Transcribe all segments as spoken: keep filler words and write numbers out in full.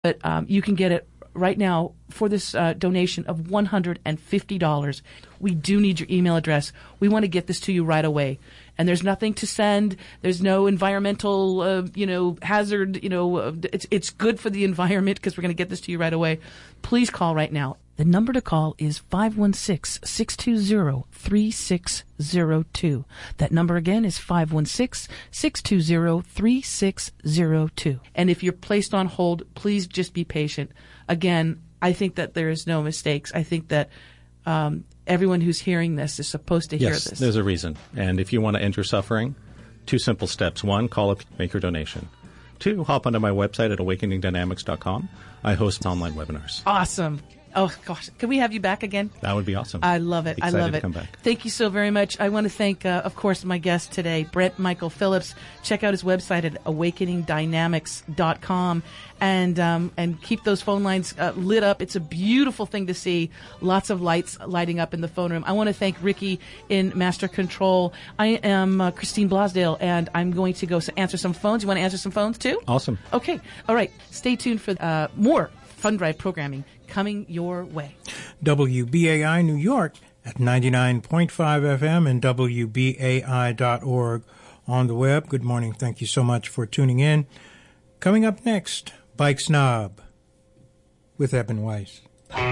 But um, you can get it right now for this uh, donation of one hundred fifty dollars. We do need your email address. We want to get this to you right away. And there's nothing to send. There's no environmental, uh, you know, hazard. You know, uh, it's it's good for the environment because we're going to get this to you right away. Please call right now. The number to call is five one six, six two zero, three six zero two. That number again is five one six, six two zero, three six zero two. And if you're placed on hold, please just be patient. Again, I think that there is no mistakes. I think that um, everyone who's hearing this is supposed to hear yes, this. Yes, there's a reason. And if you want to end your suffering, two simple steps. One, call up, make your donation. Two, hop onto my website at awakening dynamics dot com. I host online webinars. Awesome. Oh, gosh. Can we have you back again? That would be awesome. I love it. Excited I love to it. Come back. Thank you so very much. I want to thank, uh, of course, my guest today, Brent Michael Phillips. Check out his website at awakening dynamics dot com and um, and keep those phone lines uh, lit up. It's a beautiful thing to see. Lots of lights lighting up in the phone room. I want to thank Ricky in Master Control. I am uh, Christine Blasdale, and I'm going to go answer some phones. You want to answer some phones, too? Awesome. Okay. All right. Stay tuned for uh, more Fund Drive programming coming your way. W B A I New York at ninety-nine point five F M and W B A I dot org on the web. Good morning. Thank you so much for tuning in. Coming up next, Bike Snob with Eben Weiss.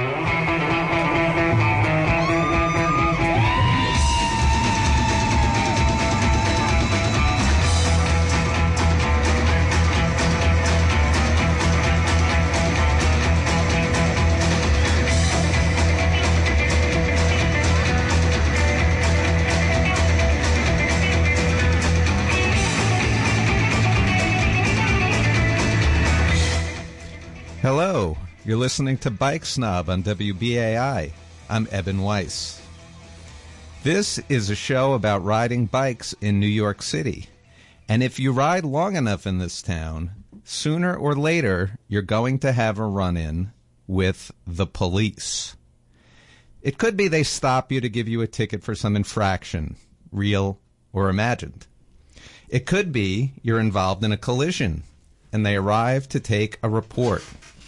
Hello, you're listening to Bike Snob on W B A I. I'm Eben Weiss. This is a show about riding bikes in New York City. And if you ride long enough in this town, sooner or later, you're going to have a run-in with the police. It could be they stop you to give you a ticket for some infraction, real or imagined. It could be you're involved in a collision, and they arrive to take a report.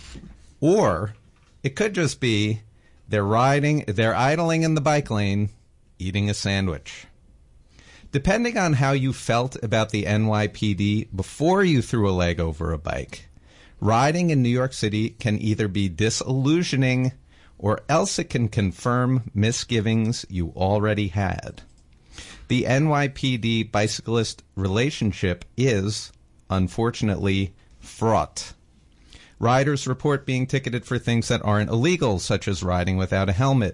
Or it could just be they're riding, they're idling in the bike lane, eating a sandwich. Depending on how you felt about the N Y P D before you threw a leg over a bike, riding in New York City can either be disillusioning or else it can confirm misgivings you already had. The N Y P D bicyclist relationship is, unfortunately, fraught. Riders report being ticketed for things that aren't illegal, such as riding without a helmet.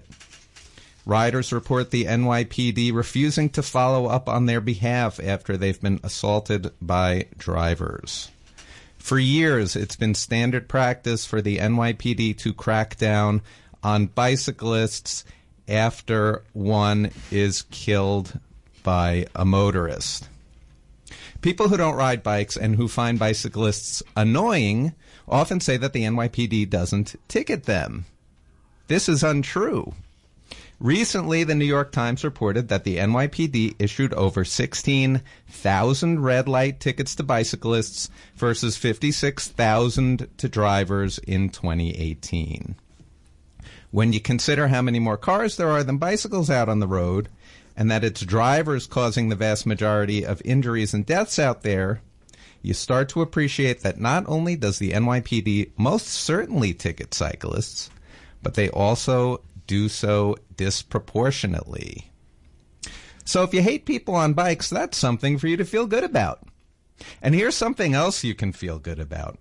Riders report the N Y P D refusing to follow up on their behalf after they've been assaulted by drivers. For years, it's been standard practice for the N Y P D to crack down on bicyclists after one is killed by a motorist. People who don't ride bikes and who find bicyclists annoying often say that the N Y P D doesn't ticket them. This is untrue. Recently, the New York Times reported that the N Y P D issued over sixteen thousand red light tickets to bicyclists versus fifty-six thousand to drivers in twenty eighteen. When you consider how many more cars there are than bicycles out on the road, and that it's drivers causing the vast majority of injuries and deaths out there, you start to appreciate that not only does the N Y P D most certainly ticket cyclists, but they also do so disproportionately. So if you hate people on bikes, that's something for you to feel good about. And here's something else you can feel good about.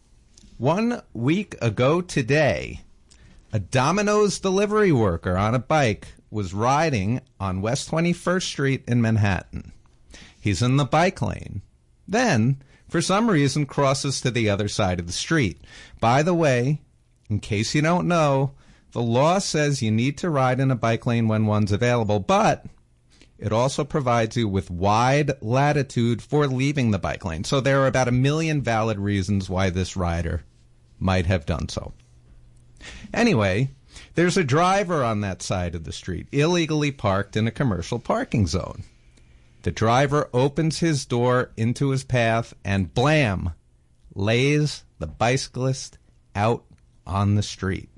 One week ago today, a Domino's delivery worker on a bike was riding on West twenty-first Street in Manhattan. He's in the bike lane. Then, for some reason, crosses to the other side of the street. By the way, in case you don't know, the law says you need to ride in a bike lane when one's available, but it also provides you with wide latitude for leaving the bike lane. So there are about a million valid reasons why this rider might have done so. Anyway, there's a driver on that side of the street, illegally parked in a commercial parking zone. The driver opens his door into his path and blam, lays the bicyclist out on the street.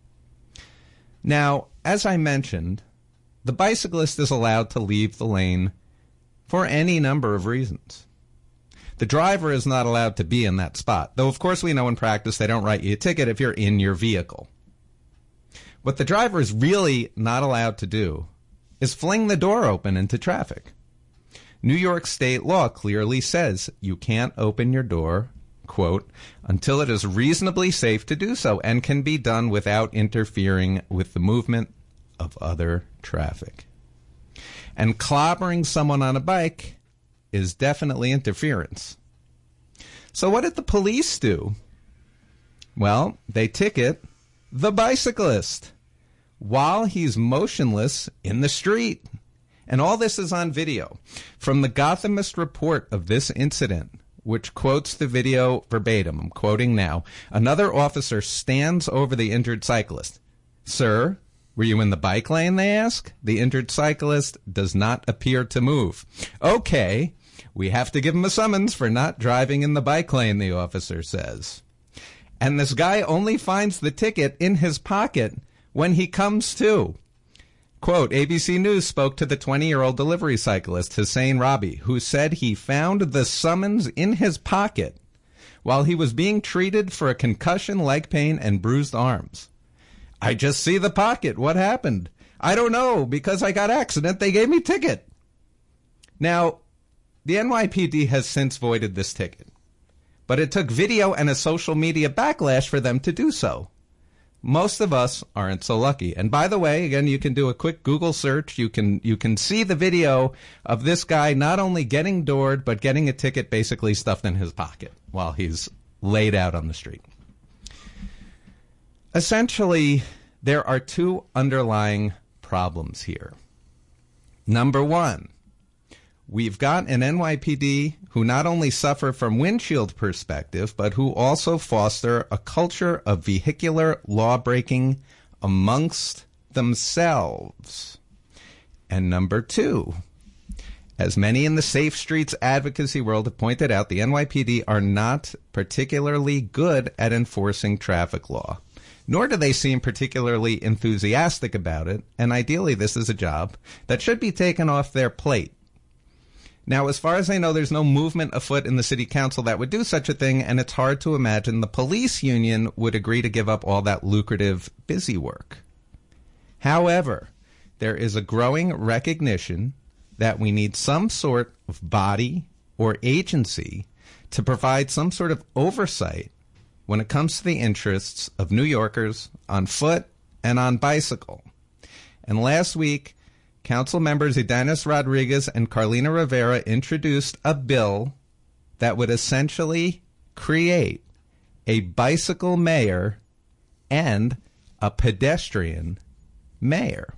Now, as I mentioned, the bicyclist is allowed to leave the lane for any number of reasons. The driver is not allowed to be in that spot, though of course we know in practice they don't write you a ticket if you're in your vehicle. What the driver is really not allowed to do is fling the door open into traffic. New York state law clearly says you can't open your door, quote, until it is reasonably safe to do so and can be done without interfering with the movement of other traffic. And clobbering someone on a bike is definitely interference. So what did the police do? Well, they ticket the bicyclist while he's motionless in the street. And all this is on video. From the Gothamist report of this incident, which quotes the video verbatim, I'm quoting now, another officer stands over the injured cyclist. Sir, were you in the bike lane, they ask? The injured cyclist does not appear to move. Okay, we have to give him a summons for not driving in the bike lane, the officer says. And this guy only finds the ticket in his pocket when he comes to. Quote, A B C News spoke to the twenty-year-old delivery cyclist, Hussein Rabi, who said he found the summons in his pocket while he was being treated for a concussion, leg pain, and bruised arms. I just see the pocket. What happened? I don't know. Because I got accident, they gave me ticket. Now, the N Y P D has since voided this ticket, but it took video and a social media backlash for them to do so. Most of us aren't so lucky. And by the way, again, you can do a quick Google search. You can you can see the video of this guy not only getting doored, but getting a ticket basically stuffed in his pocket while he's laid out on the street. Essentially, there are two underlying problems here. Number one, we've got an N Y P D who not only suffer from windshield perspective, but who also foster a culture of vehicular law-breaking amongst themselves. And number two, as many in the Safe Streets advocacy world have pointed out, the N Y P D are not particularly good at enforcing traffic law, nor do they seem particularly enthusiastic about it, and ideally this is a job that should be taken off their plate. Now, as far as I know, there's no movement afoot in the city council that would do such a thing, and it's hard to imagine the police union would agree to give up all that lucrative busy work. However, there is a growing recognition that we need some sort of body or agency to provide some sort of oversight when it comes to the interests of New Yorkers on foot and on bicycle. And last week, Council members Edanis Rodriguez and Carlina Rivera introduced a bill that would essentially create a bicycle mayor and a pedestrian mayor.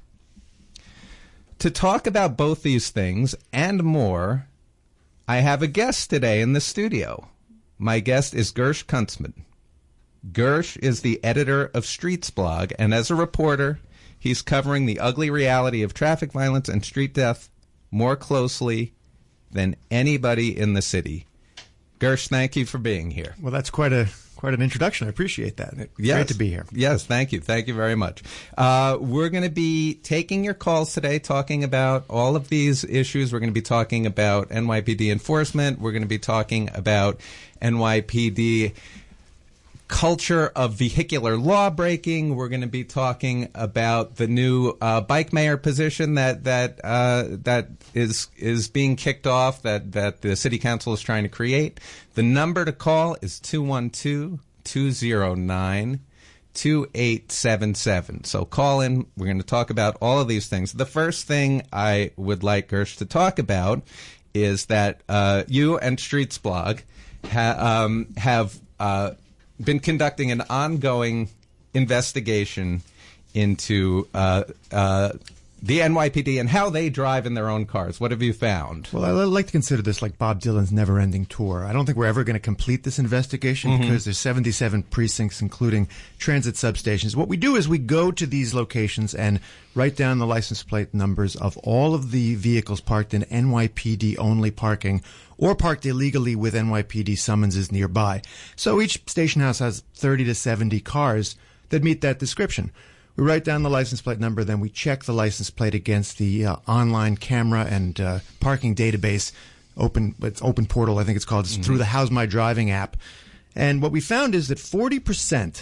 To talk about both these things and more, I have a guest today in the studio. My guest is Gersh Kuntzman. Gersh is the editor of Streets Blog, and as a reporter, he's covering the ugly reality of traffic violence and street death more closely than anybody in the city. Gersh, thank you for being here. Well, that's quite a quite an introduction. I appreciate that. It's yes. great to be here. Yes, thank you. Thank you very much. Uh, we're going to be taking your calls today, talking about all of these issues. We're going to be talking about N Y P D enforcement. We're going to be talking about N Y P D culture of vehicular law breaking. We're going to be talking about the new uh, bike mayor position that that uh, that is is being kicked off, that that the city council is trying to create. The number to call is two one two, two zero nine, two eight seven seven. So call in. We're going to talk about all of these things. The first thing I would like Gersh to talk about is that uh, you and Streets Blog ha- um, have uh, been conducting an ongoing investigation into uh, uh, the N Y P D and how they drive in their own cars. What have you found? Well, I like to consider this like Bob Dylan's never-ending tour. I don't think we're ever going to complete this investigation mm-hmm. because there's seventy-seven precincts, including transit substations. What we do is we go to these locations and write down the license plate numbers of all of the vehicles parked in N Y P D-only parking or parked illegally with N Y P D summonses nearby. So each station house has thirty to seventy cars that meet that description. We write down the license plate number, then we check the license plate against the uh, online camera and uh, parking database, open it's open portal, I think it's called, it's mm-hmm. through the How's My Driving app. And what we found is that forty percent,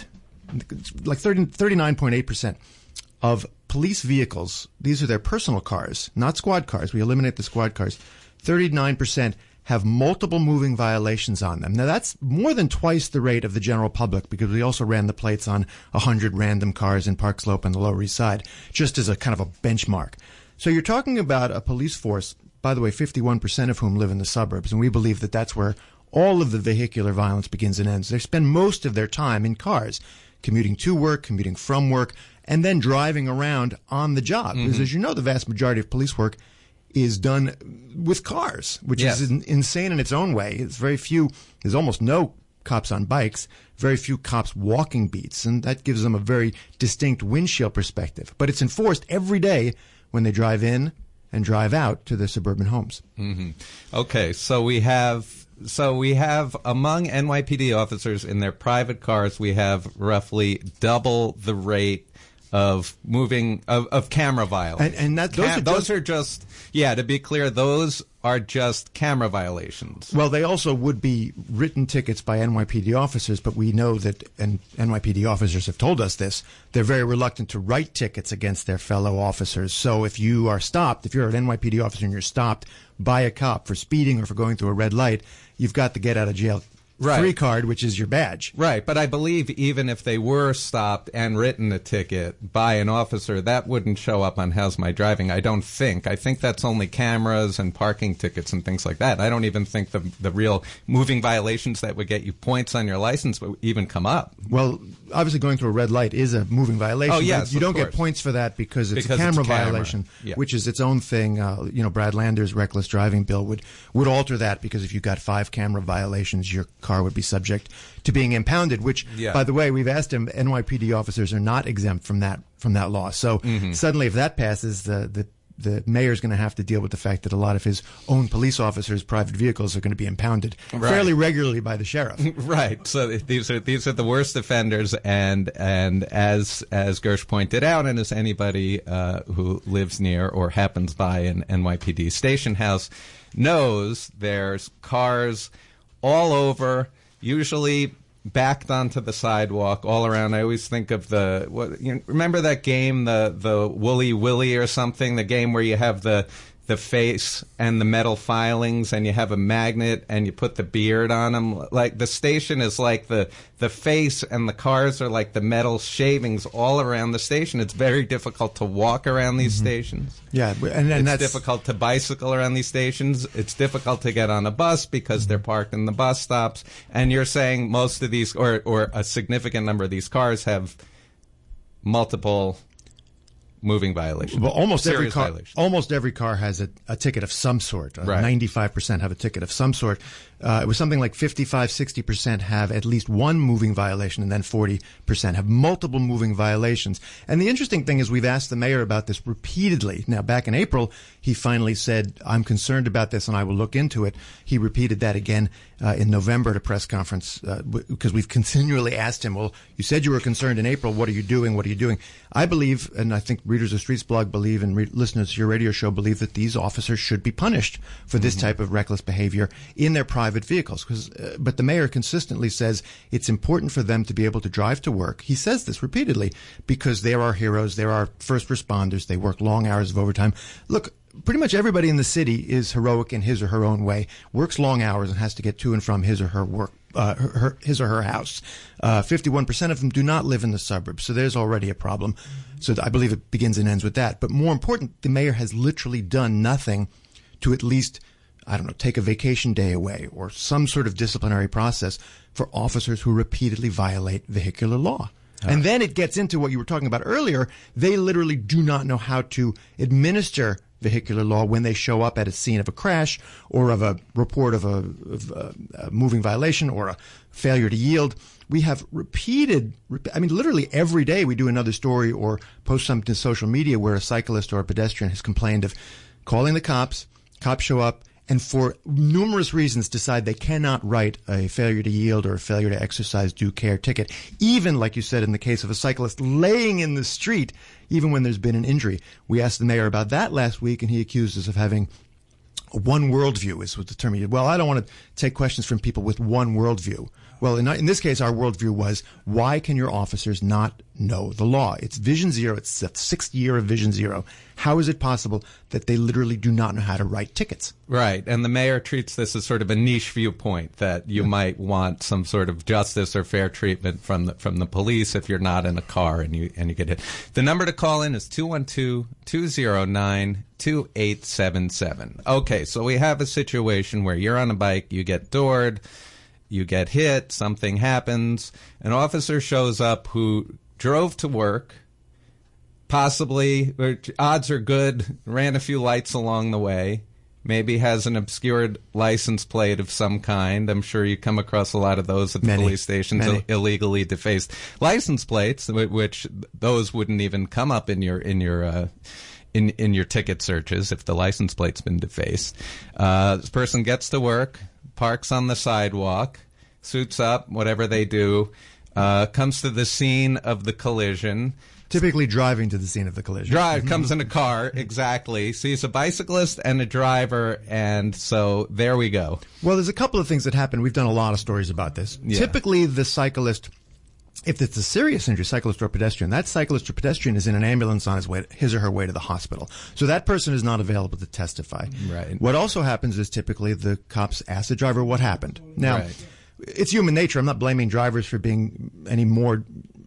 like thirty, thirty-nine point eight percent of police vehicles, these are their personal cars, not squad cars, we eliminate the squad cars, thirty-nine percent have multiple moving violations on them. Now, that's more than twice the rate of the general public because we also ran the plates on one hundred random cars in Park Slope and the Lower East Side, just as a kind of a benchmark. So you're talking about a police force, by the way, fifty-one percent of whom live in the suburbs, and we believe that that's where all of the vehicular violence begins and ends. They spend most of their time in cars, commuting to work, commuting from work, and then driving around on the job. Mm-hmm. Because as you know, the vast majority of police work is done with cars, which yes. is in, insane in its own way. It's very few, there's almost no cops on bikes, very few cops walking beats, and that gives them a very distinct windshield perspective. But it's enforced every day when they drive in and drive out to their suburban homes. Mm-hmm. Okay, so we have so we have among N Y P D officers in their private cars, we have roughly double the rate of moving of, of camera violations. And, and that those, Cam- are, those just, are just yeah. To be clear, those are just camera violations. Well, they also would be written tickets by N Y P D officers, but we know that, and N Y P D officers have told us this, they're very reluctant to write tickets against their fellow officers. So if you are stopped, if you're an N Y P D officer and you're stopped by a cop for speeding or for going through a red light, you've got the get out of jail Right. free card, which is your badge. Right, but I believe even if they were stopped and written a ticket by an officer, that wouldn't show up on How's My Driving, I don't think. I think that's only cameras and parking tickets and things like that. I don't even think the the real moving violations that would get you points on your license would even come up. Well, obviously going through a red light is a moving violation. Oh, yes, You don't course. get points for that because it's because a camera it's a camera. violation, yeah. which is its own thing. Uh, you know, Brad Lander's reckless driving bill would, would alter that because if you got five camera violations, your car would be subject to being impounded, which, yeah. by the way, we've asked him, N Y P D officers are not exempt from that from that law. So mm-hmm. suddenly if that passes, the, the, the mayor's going to have to deal with the fact that a lot of his own police officers' private vehicles are going to be impounded right. fairly regularly by the sheriff. Right. So these are these are the worst offenders, and and as as Gersh pointed out, and as anybody uh, who lives near or happens by an N Y P D station house knows, there's cars all over, usually backed onto the sidewalk all around. I always think of the what, you know, remember that game, the the Woolly Willy or something, the game where you have the the face and the metal filings and you have a magnet and you put the beard on them. Like the station is like the the face and the cars are like the metal shavings all around the station. It's very difficult to walk around these mm-hmm. stations. Yeah, and, and it's that's difficult to bicycle around these stations. It's difficult to get on a bus because mm-hmm. they're parked in the bus stops. And you're saying most of these, or or a significant number of these cars have multiple moving violations. Well, almost Serious every car, violations. almost every car has a, a ticket of some sort. Uh, right. ninety-five percent have a ticket of some sort. Uh, it was something like fifty-five, sixty percent have at least one moving violation, and then forty percent have multiple moving violations. And the interesting thing is we've asked the mayor about this repeatedly. Now, back in April, he finally said, I'm concerned about this and I will look into it. He repeated that again uh, in November at a press conference uh, because we've continually asked him, well, you said you were concerned in April. What are you doing? What are you doing? I believe, and I think readers of Streets blog believe, and re- listeners to your radio show believe, that these officers should be punished for this mm-hmm. type of reckless behavior in their private vehicles. Cause, uh, but the mayor consistently says it's important for them to be able to drive to work. He says this repeatedly because they're our heroes. They're our first responders. They work long hours of overtime. Look, pretty much everybody in the city is heroic in his or her own way, works long hours and has to get to and from his or her work, uh, her, her, his or her house. Uh, fifty-one percent of them do not live in the suburbs, so there's already a problem. So I believe it begins and ends with that. But more important, the mayor has literally done nothing to at least, I don't know, take a vacation day away or some sort of disciplinary process for officers who repeatedly violate vehicular law. And then it gets into what you were talking about earlier. They literally do not know how to administer vehicular law when they show up at a scene of a crash or of a report of a, of a, a moving violation or a failure to yield. We have repeated, I mean, literally every day we do another story or post something to social media where a cyclist or a pedestrian has complained of calling the cops, cops show up, and for numerous reasons decide they cannot write a failure to yield or a failure to exercise due care ticket, even, like you said, in the case of a cyclist laying in the street, even when there's been an injury. We asked the mayor about that last week, and he accused us of having one worldview, is what the term he did. Well, I don't want to take questions from people with one worldview. Well, in, in this case, our worldview was, why can your officers not know the law? It's Vision Zero. It's the sixth year of Vision Zero. How is it possible that they literally do not know how to write tickets? Right. And the mayor treats this as sort of a niche viewpoint that you yeah. might want some sort of justice or fair treatment from the, from the police if you're not in a car and you, and you get hit. The number to call in is two one two, two zero nine, two eight seven seven. Okay. So we have a situation where you're on a bike, you get doored, you get hit, something happens, an officer shows up who drove to work, possibly, odds are good, ran a few lights along the way, maybe has an obscured license plate of some kind. I'm sure you come across a lot of those at the Many. police stations, Many. illegally defaced license plates, which those wouldn't even come up in your in your uh, in in your ticket searches if the license plate's been defaced. Uh, this person gets to work, parks on the sidewalk, suits up, whatever they do, uh, comes to the scene of the collision. Typically driving to the scene of the collision. Drive, comes in a car, exactly. Sees a bicyclist and a driver, and so there we go. Well, there's a couple of things that happen. We've done a lot of stories about this. Yeah. Typically, the cyclist, if it's a serious injury, cyclist or pedestrian, that cyclist or pedestrian is in an ambulance on his way, his or her way to the hospital. So that person is not available to testify. Right. What also happens is typically the cops ask the driver what happened. Now, Right. it's human nature. I'm not blaming drivers for being any more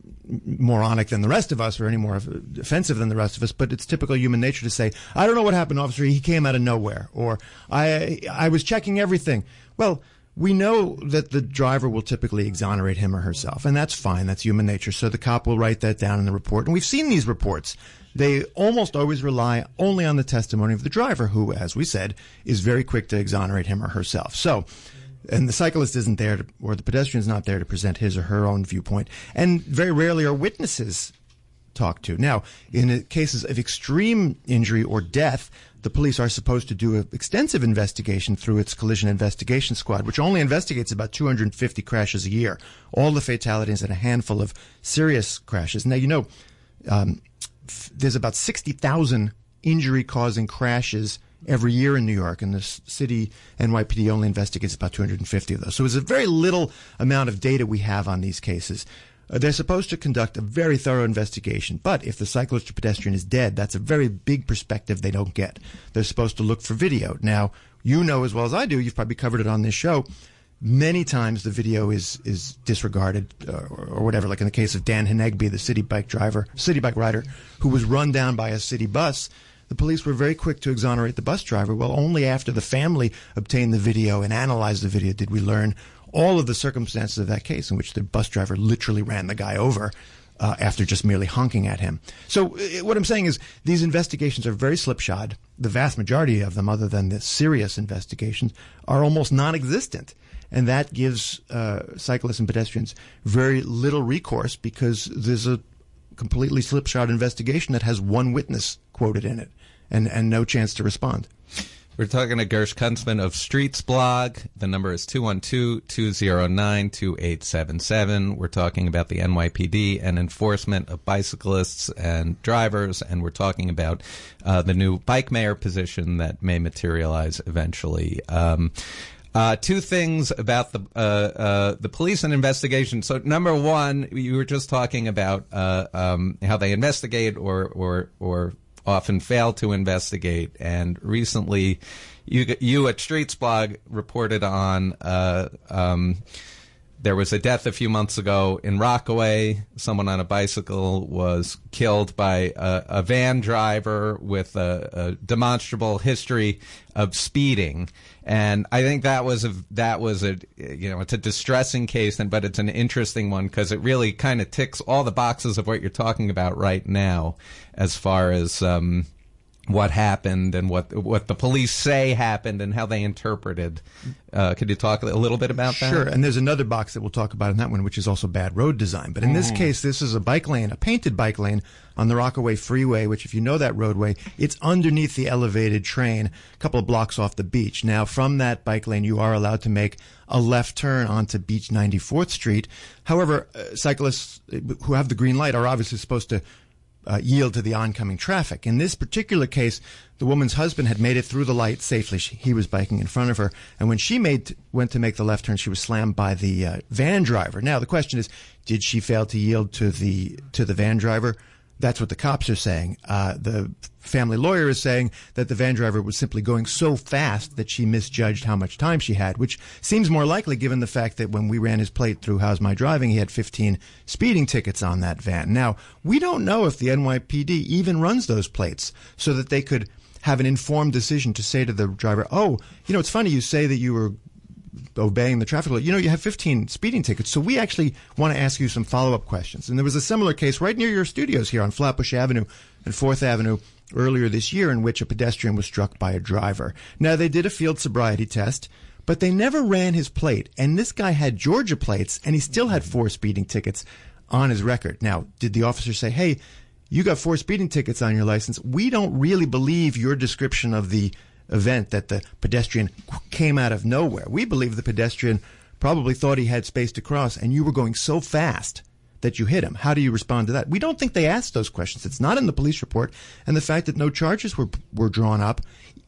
moronic than the rest of us or any more offensive than the rest of us, but it's typical human nature to say, I don't know what happened, officer. He came out of nowhere. Or I, I was checking everything. Well, we know that the driver will typically exonerate him or herself, and that's fine. That's human nature. So the cop will write that down in the report. And we've seen these reports. They almost always rely only on the testimony of the driver, who, as we said, is very quick to exonerate him or herself. So, and the cyclist isn't there, to, or the pedestrian's not there to present his or her own viewpoint. And very rarely are witnesses talked to. Now, in cases of extreme injury or death, the police are supposed to do an extensive investigation through its collision investigation squad, which only investigates about two hundred fifty crashes a year, all the fatalities and a handful of serious crashes. Now, you know, um, f- there's about sixty thousand injury-causing crashes every year in New York, and the city N Y P D only investigates about two hundred fifty of those. So it's a very little amount of data we have on these cases. Uh, they're supposed to conduct a very thorough investigation, but if the cyclist or pedestrian is dead, that's a very big perspective they don't get. They're supposed to look for video. Now, you know as well as I do, you've probably covered it on this show, many times the video is is disregarded uh, or, or whatever, like in the case of Dan Hinegby, the city bike driver, city bike rider, who was run down by a city bus. The police were very quick to exonerate the bus driver. Well, only after the family obtained the video and analyzed the video did we learn all of the circumstances of that case in which the bus driver literally ran the guy over uh, after just merely honking at him. So uh, what I'm saying is these investigations are very slipshod. The vast majority of them, other than the serious investigations, are almost non-existent. And that gives uh, cyclists and pedestrians very little recourse because there's a completely slipshod investigation that has one witness quoted in it and, and no chance to respond. We're talking to Gersh Kunstman of Streets Blog. The number is two one two, two zero nine, two eight seven seven. We're talking about the N Y P D and enforcement of bicyclists and drivers, and we're talking about uh, the new bike mayor position that may materialize eventually. Um, Uh, two things about the uh, uh, the police and investigation. So, number one, you were just talking about uh, um, how they investigate or or or often fail to investigate. And recently, you you at Streets Blog reported on uh, um, there was a death a few months ago in Rockaway. Someone on a bicycle was killed by a, a van driver with a, a demonstrable history of speeding. And I think that was a, that was a, you know, it's a distressing case, and but it's an interesting one because it really kind of ticks all the boxes of what you're talking about right now, as far as um, what happened and what what the police say happened and how they interpreted. Uh, could you talk a little bit about that? Sure. And there's another box that we'll talk about in that one, which is also bad road design. But in mm. this case, this is a bike lane, a painted bike lane on the Rockaway Freeway, which, if you know that roadway, it's underneath the elevated train, a couple of blocks off the beach. Now, from that bike lane, you are allowed to make a left turn onto Beach ninety-fourth Street. However, uh, cyclists who have the green light are obviously supposed to Uh, yield to the oncoming traffic. In this particular case, the woman's husband had made it through the light safely. She, he was biking in front of her, and when she made went to make the left turn, she was slammed by the uh, van driver. Now, the question is, did she fail to yield to the to the van driver? That's what the cops are saying. Uh, the family lawyer is saying that the van driver was simply going so fast that she misjudged how much time she had, which seems more likely given the fact that when we ran his plate through How's My Driving, he had fifteen speeding tickets on that van. Now, we don't know if the N Y P D even runs those plates so that they could have an informed decision to say to the driver, oh, you know, it's funny you say that you were obeying the traffic law. You know, you have fifteen speeding tickets, so we actually want to ask you some follow-up questions. And there was a similar case right near your studios here on Flatbush Avenue and fourth Avenue earlier this year in which a pedestrian was struck by a driver. Now, they did a field sobriety test, but they never ran his plate. And this guy had Georgia plates, and he still had four speeding tickets on his record. Now, did the officer say, hey, you got four speeding tickets on your license? We don't really believe your description of the event that the pedestrian came out of nowhere. We believe the pedestrian probably thought he had space to cross, and you were going so fast that you hit him. How do you respond to that? We don't think they asked those questions. It's not in the police report. And the fact that no charges were were drawn up,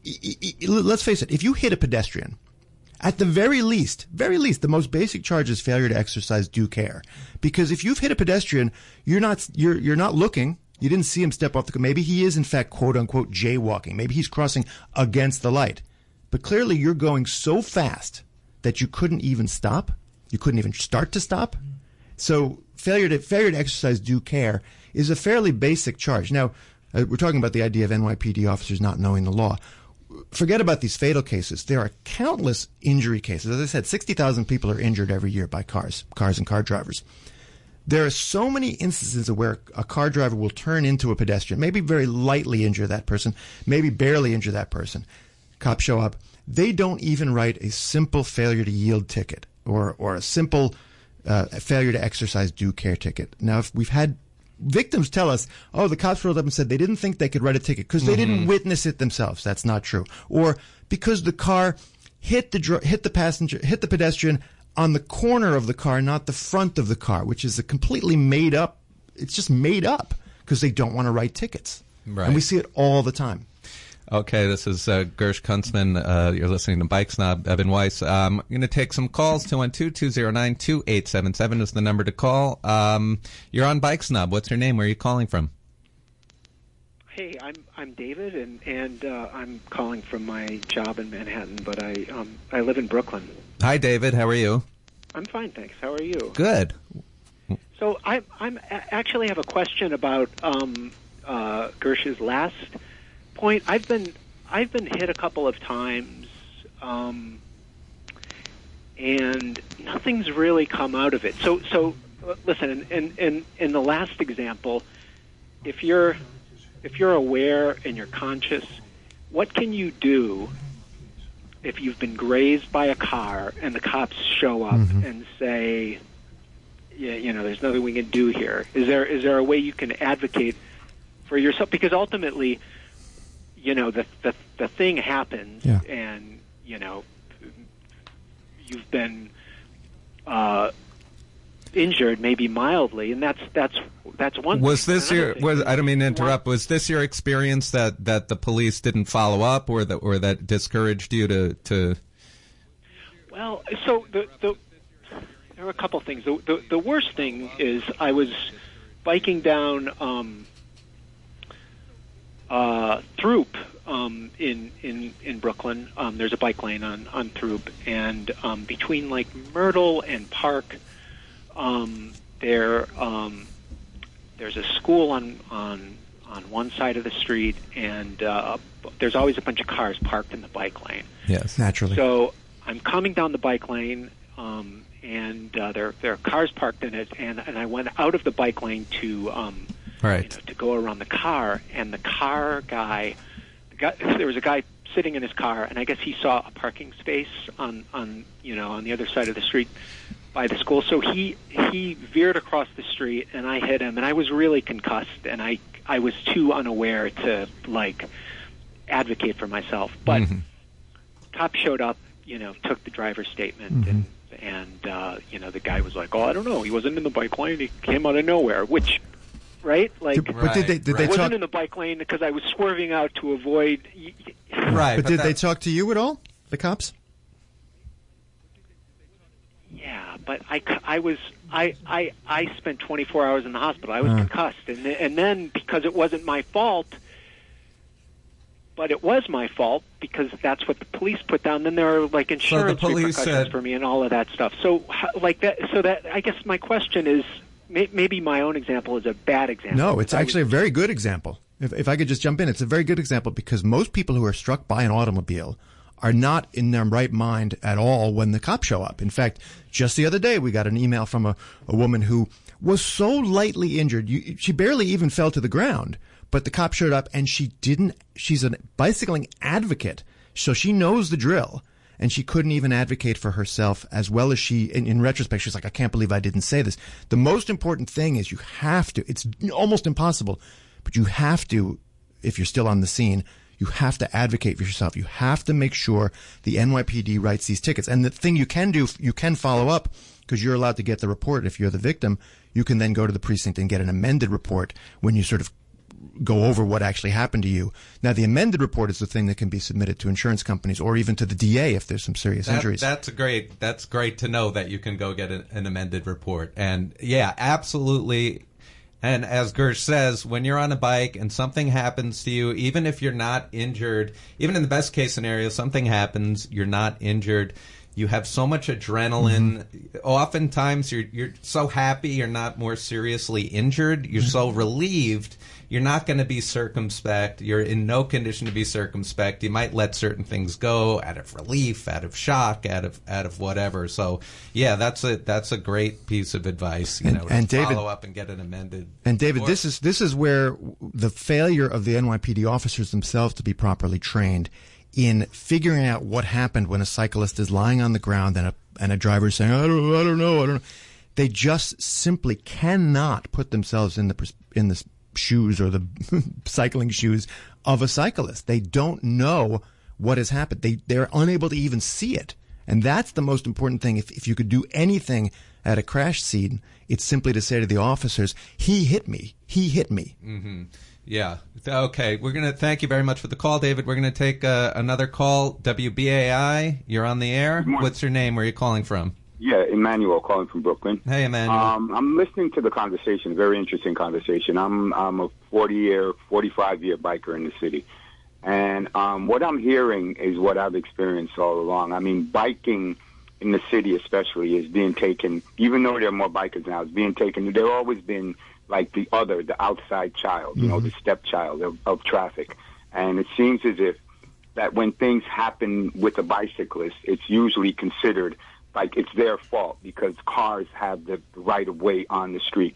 let's face it, if you hit a pedestrian, at the very least, very least, the most basic charge is failure to exercise due care. Because if you've hit a pedestrian, you're not you're you're not looking. You didn't see him step off the... Maybe he is, in fact, quote-unquote, jaywalking. Maybe he's crossing against the light. But clearly you're going so fast that you couldn't even stop. You couldn't even start to stop. So failure to failure to exercise due care is a fairly basic charge. Now, uh, we're talking about the idea of N Y P D officers not knowing the law. Forget about these fatal cases. There are countless injury cases. As I said, sixty thousand people are injured every year by cars, cars and car drivers. There are so many instances where a car driver will turn into a pedestrian, maybe very lightly injure that person, maybe barely injure that person. Cops show up. They don't even write a simple failure to yield ticket or, or a simple uh, failure to exercise due care ticket. Now, if we've had victims tell us, oh, the cops rolled up and said they didn't think they could write a ticket because they mm-hmm. didn't witness it themselves. That's not true. Or because the car hit the dr- hit the passenger, hit the pedestrian on the corner of the car, not the front of the car, which is a completely made up, it's just made up because they don't want to write tickets. Right. And we see it all the time. Okay, this is uh, Gersh Kuntzman. Uh, you're listening to Bike Snob, Evan Weiss. Um, I'm going to take some calls. two one two, two zero nine, two eight seven seven is the number to call. Um, you're on Bike Snob. What's your name? Where are you calling from? Hey, I'm I'm David, and and uh, I'm calling from my job in Manhattan, but I um I live in Brooklyn. Hi, David. How are you? I'm fine, thanks. How are you? Good. So I I'm actually have a question about um uh, Gersh's last point. I've been I've been hit a couple of times, um, and nothing's really come out of it. So so listen, in in in, in the last example, if you're If you're aware and you're conscious, what can you do if you've been grazed by a car and the cops show up mm-hmm. and say, yeah, you know, there's nothing we can do here? Is there is there a way you can advocate for yourself? Because ultimately, you know, the the, the thing happens, yeah. and, you know, you've been uh, injured, maybe mildly, and that's that's that's one. Was thing. this your? Was, I don't mean to interrupt. Was this your experience that, that the police didn't follow up, or that or that discouraged you to to? Well, so the the there were a couple things. The the, the worst thing is I was biking down um, uh, Throop um, in in in Brooklyn. Um, there's a bike lane on on Throop, and um, between like Myrtle and Park, um, there um, there's a school on on on one side of the street, and uh, there's always a bunch of cars parked in the bike lane. Yes, naturally. So I'm coming down the bike lane, um, and uh, there there are cars parked in it, and, and I went out of the bike lane to um, Right. you know, to go around the car, and the car guy, the guy, there was a guy sitting in his car, and I guess he saw a parking space on, on you know on the other side of the street by the school, so he he veered across the street, and I hit him, and I was really concussed, and I I was too unaware to like advocate for myself, but Mm-hmm. cop showed up, you know, took the driver's statement, Mm-hmm. and and uh, you know the guy was like, oh, I don't know, he wasn't in the bike lane, he came out of nowhere, which. Right, like Did- but did they did I they wasn't talk? in the bike lane because I was swerving out to avoid. Right. But did they that- talk to you at all? The cops? Yeah, but I, c- I was I, I I spent twenty-four hours in the hospital. I was Uh. concussed, and th- and then because it wasn't my fault, but it was my fault because that's what the police put down. Then there are like insurance police repercussions said- for me and all of that stuff. So how, like that. So that I guess my question is. Maybe my own example is a bad example. No, it's I was- actually a very good example. If, if I could just jump in, it's a very good example because most people who are struck by an automobile are not in their right mind at all when the cops show up. In fact, just the other day, we got an email from a, a woman who was so lightly injured, you, she barely even fell to the ground, but the cop showed up and she didn't, she's a bicycling advocate, so she knows the drill. And she couldn't even advocate for herself as well as she, in, in retrospect, she's like, I can't believe I didn't say this. The most important thing is you have to, it's almost impossible, but you have to, if you're still on the scene, you have to advocate for yourself. You have to make sure the N Y P D writes these tickets. And the thing you can do, you can follow up because you're allowed to get the report. If you're the victim, you can then go to the precinct and get an amended report when you sort of go over what actually happened to you. Now, the amended report is the thing that can be submitted to insurance companies or even to the D A if there's some serious That, injuries. that's great. That's great to know that you can go get an, an amended report. And yeah, absolutely. And as Gersh says, when you're on a bike and something happens to you, even if you're not injured, even in the best case scenario, something happens, you're not injured. You have so much adrenaline. Mm-hmm. Oftentimes, you're you're so happy you're not more seriously injured. You're mm-hmm. so relieved. You're not going to be circumspect. You're in no condition to be circumspect. You might let certain things go out of relief, out of shock, out of out of whatever. So, yeah, that's a that's a great piece of advice. You And- know, to and David- follow up and get an amended. And David, report. this is this is where the failure of the N Y P D officers themselves to be properly trained in figuring out what happened when a cyclist is lying on the ground and a and a driver is saying, I don't, I don't know, I don't know. They just simply cannot put themselves in the pers- in the shoes or the cycling shoes of a cyclist. They don't know what has happened. They they're unable to even see it. And that's the most important thing. If if you could do anything at a crash scene, it's simply to say to the officers, he hit me. He hit me. Mm-hmm. Yeah. Okay. We're going to thank you very much for the call, David. We're going to take uh, another call. W B A I, you're on the air. What's your name? Where are you calling from? Yeah, Emmanuel calling from Brooklyn. Hey, Emmanuel. Um, I'm listening to the conversation, very interesting conversation. I'm I'm a forty-year, forty-five-year biker in the city. And um, what I'm hearing is what I've experienced all along. I mean, biking in the city especially is being taken, even though there are more bikers now, it's being taken. There always been like the other, the outside child, you know, the stepchild of, of traffic. And it seems as if that when things happen with a bicyclist, it's usually considered like it's their fault because cars have the right of way on the streets.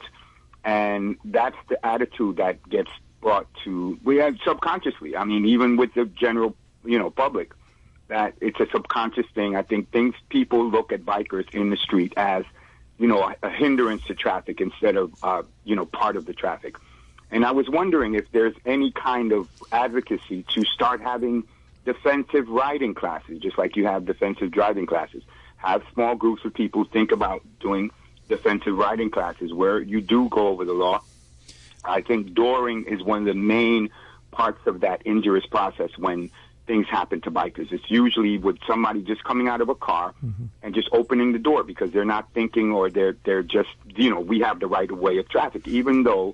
And that's the attitude that gets brought to, we have subconsciously, I mean, even with the general, you know, public, that it's a subconscious thing. I think things, people look at bikers in the street as, you know, a, a hindrance to traffic instead of, uh, you know, part of the traffic. And I was wondering if there's any kind of advocacy to start having defensive riding classes, just like you have defensive driving classes. Have small groups of people think about doing defensive riding classes where you do go over the law. I think dooring is one of the main parts of that injurious process when things happen to bikers. It's usually with somebody just coming out of a car mm-hmm. and just opening the door because they're not thinking or they're they're just, you know, we have the right of way of traffic, even though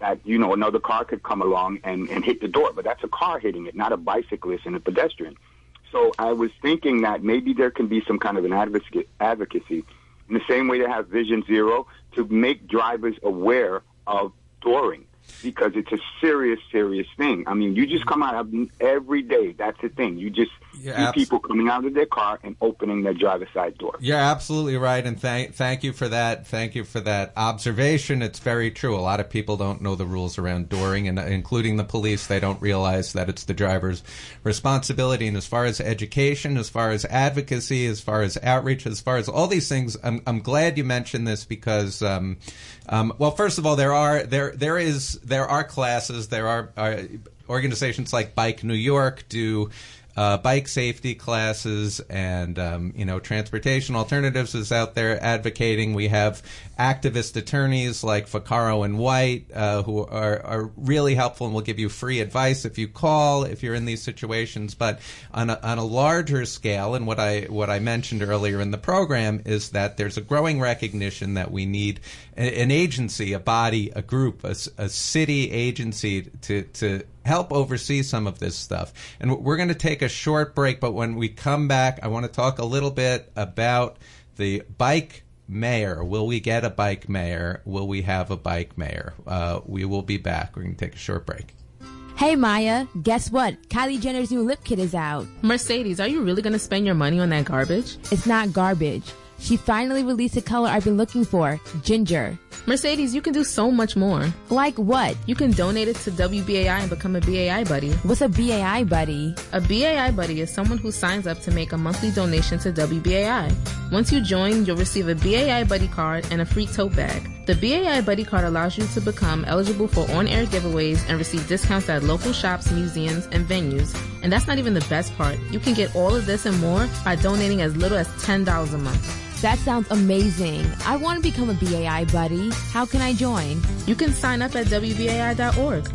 that, you know, another car could come along and, and hit the door, but that's a car hitting it, not a bicyclist and a pedestrian. So I was thinking that maybe there can be some kind of an advocacy, advocacy in the same way they have Vision Zero to make drivers aware of dooring, because it's a serious, serious thing. I mean, you just come out of every day. That's the thing. You just You're see abs- people coming out of their car and opening their driver's side door. You're absolutely right, and thank thank you for that. Thank you for that observation. It's very true. A lot of people don't know the rules around dooring, and including the police, they don't realize that it's the driver's responsibility. And as far as education, as far as advocacy, as far as outreach, as far as all these things, I'm I'm glad you mentioned this because, um, um, well, first of all, there are there there is there are classes, there are, are organizations like Bike New York do. Uh, bike safety classes, and um, you know, Transportation Alternatives is out there advocating. We have activist attorneys like Vaccaro and White uh, who are, are really helpful and will give you free advice if you call, if you're in these situations. But on a, on a larger scale, and what I what I mentioned earlier in the program is that there's a growing recognition that we need a, an agency, a body, a group, a, a city agency to to help oversee some of this stuff. And we're going to take a short break, but when we come back, I want to talk a little bit about the bike mayor. Will we get a bike mayor? Will we have a bike mayor? Uh, we will be back. We're going to take a short break. Hey, Maya, guess what? Kylie Jenner's new lip kit is out. Mercedes, are you really going to spend your money on that garbage? It's not garbage. She finally released a color I've been looking for, ginger. Mercedes, you can do so much more. Like what? You can donate it to W B A I and become a B A I buddy. What's a B A I buddy? A B A I buddy is someone who signs up to make a monthly donation to W B A I. Once you join, you'll receive a B A I buddy card and a free tote bag. The B A I buddy card allows you to become eligible for on-air giveaways and receive discounts at local shops, museums, and venues. And that's not even the best part. You can get all of this and more by donating as little as ten dollars a month. That sounds amazing. I want to become a B A I buddy. How can I join? You can sign up at W B A I dot org.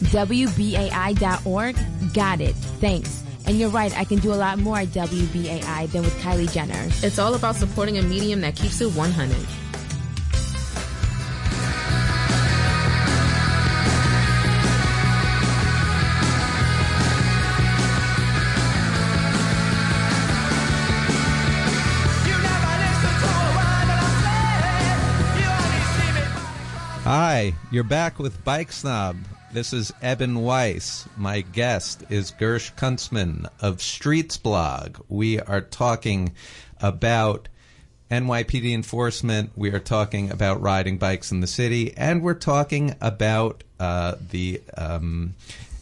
W B A I dot org? Got it. Thanks. And you're right, I can do a lot more at W B A I than with Kylie Jenner. It's all about supporting a medium that keeps it one hundred. Hi, you're back with Bike Snob. This is Eben Weiss. My guest is Gersh Kuntzman of Streets Blog. We are talking about N Y P D enforcement. We are talking about riding bikes in the city, and we're talking about uh, the um,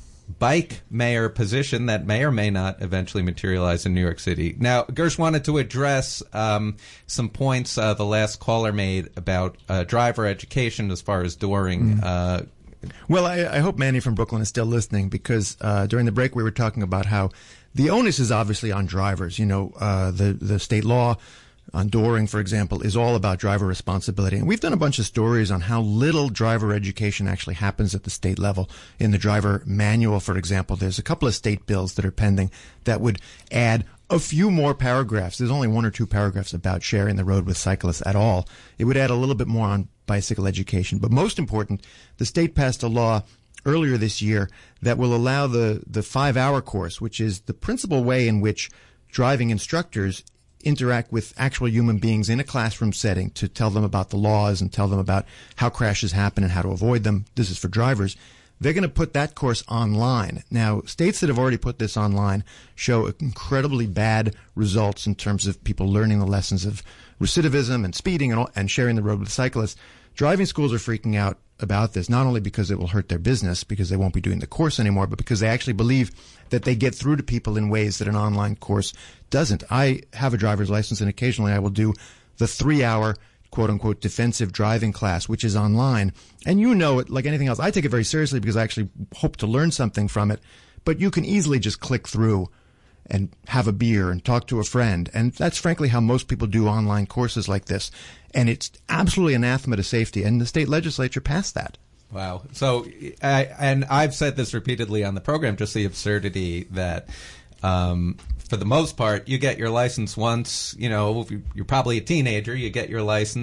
bike mayor position that may or may not eventually materialize in New York City. Now, Gersh wanted to address um, some points uh, the last caller made about uh, driver education as far as dooring. Mm. Uh, well, I, I hope Manny from Brooklyn is still listening, because uh, during the break we were talking about how the onus is obviously on drivers. You know, uh, the, the state law on dooring, for example, is all about driver responsibility. And we've done a bunch of stories on how little driver education actually happens at the state level. In the driver manual, for example, there's a couple of state bills that are pending that would add a few more paragraphs. There's only one or two paragraphs about sharing the road with cyclists at all. It would add a little bit more on bicycle education. But most important, the state passed a law earlier this year that will allow the, the five-hour course, which is the principal way in which driving instructors interact with actual human beings in a classroom setting, to tell them about the laws and tell them about how crashes happen and how to avoid them. This is for drivers. They're going to put that course online. Now, states that have already put this online show incredibly bad results in terms of people learning the lessons of recidivism and speeding and, all, and sharing the road with cyclists. Driving schools are freaking out about this, not only because it will hurt their business, because they won't be doing the course anymore, but because they actually believe that they get through to people in ways that an online course doesn't. I have a driver's license, and occasionally I will do the three-hour, quote-unquote, defensive driving class, which is online. And you know it, like anything else, I take it very seriously because I actually hope to learn something from it. But you can easily just click through and have a beer and talk to a friend. And that's frankly how most people do online courses like this. And it's absolutely anathema to safety. And the state legislature passed that. Wow. So, I, and I've said this repeatedly on the program, just the absurdity that, um, for the most part, you get your license once, you know, you're probably a teenager, you get your license,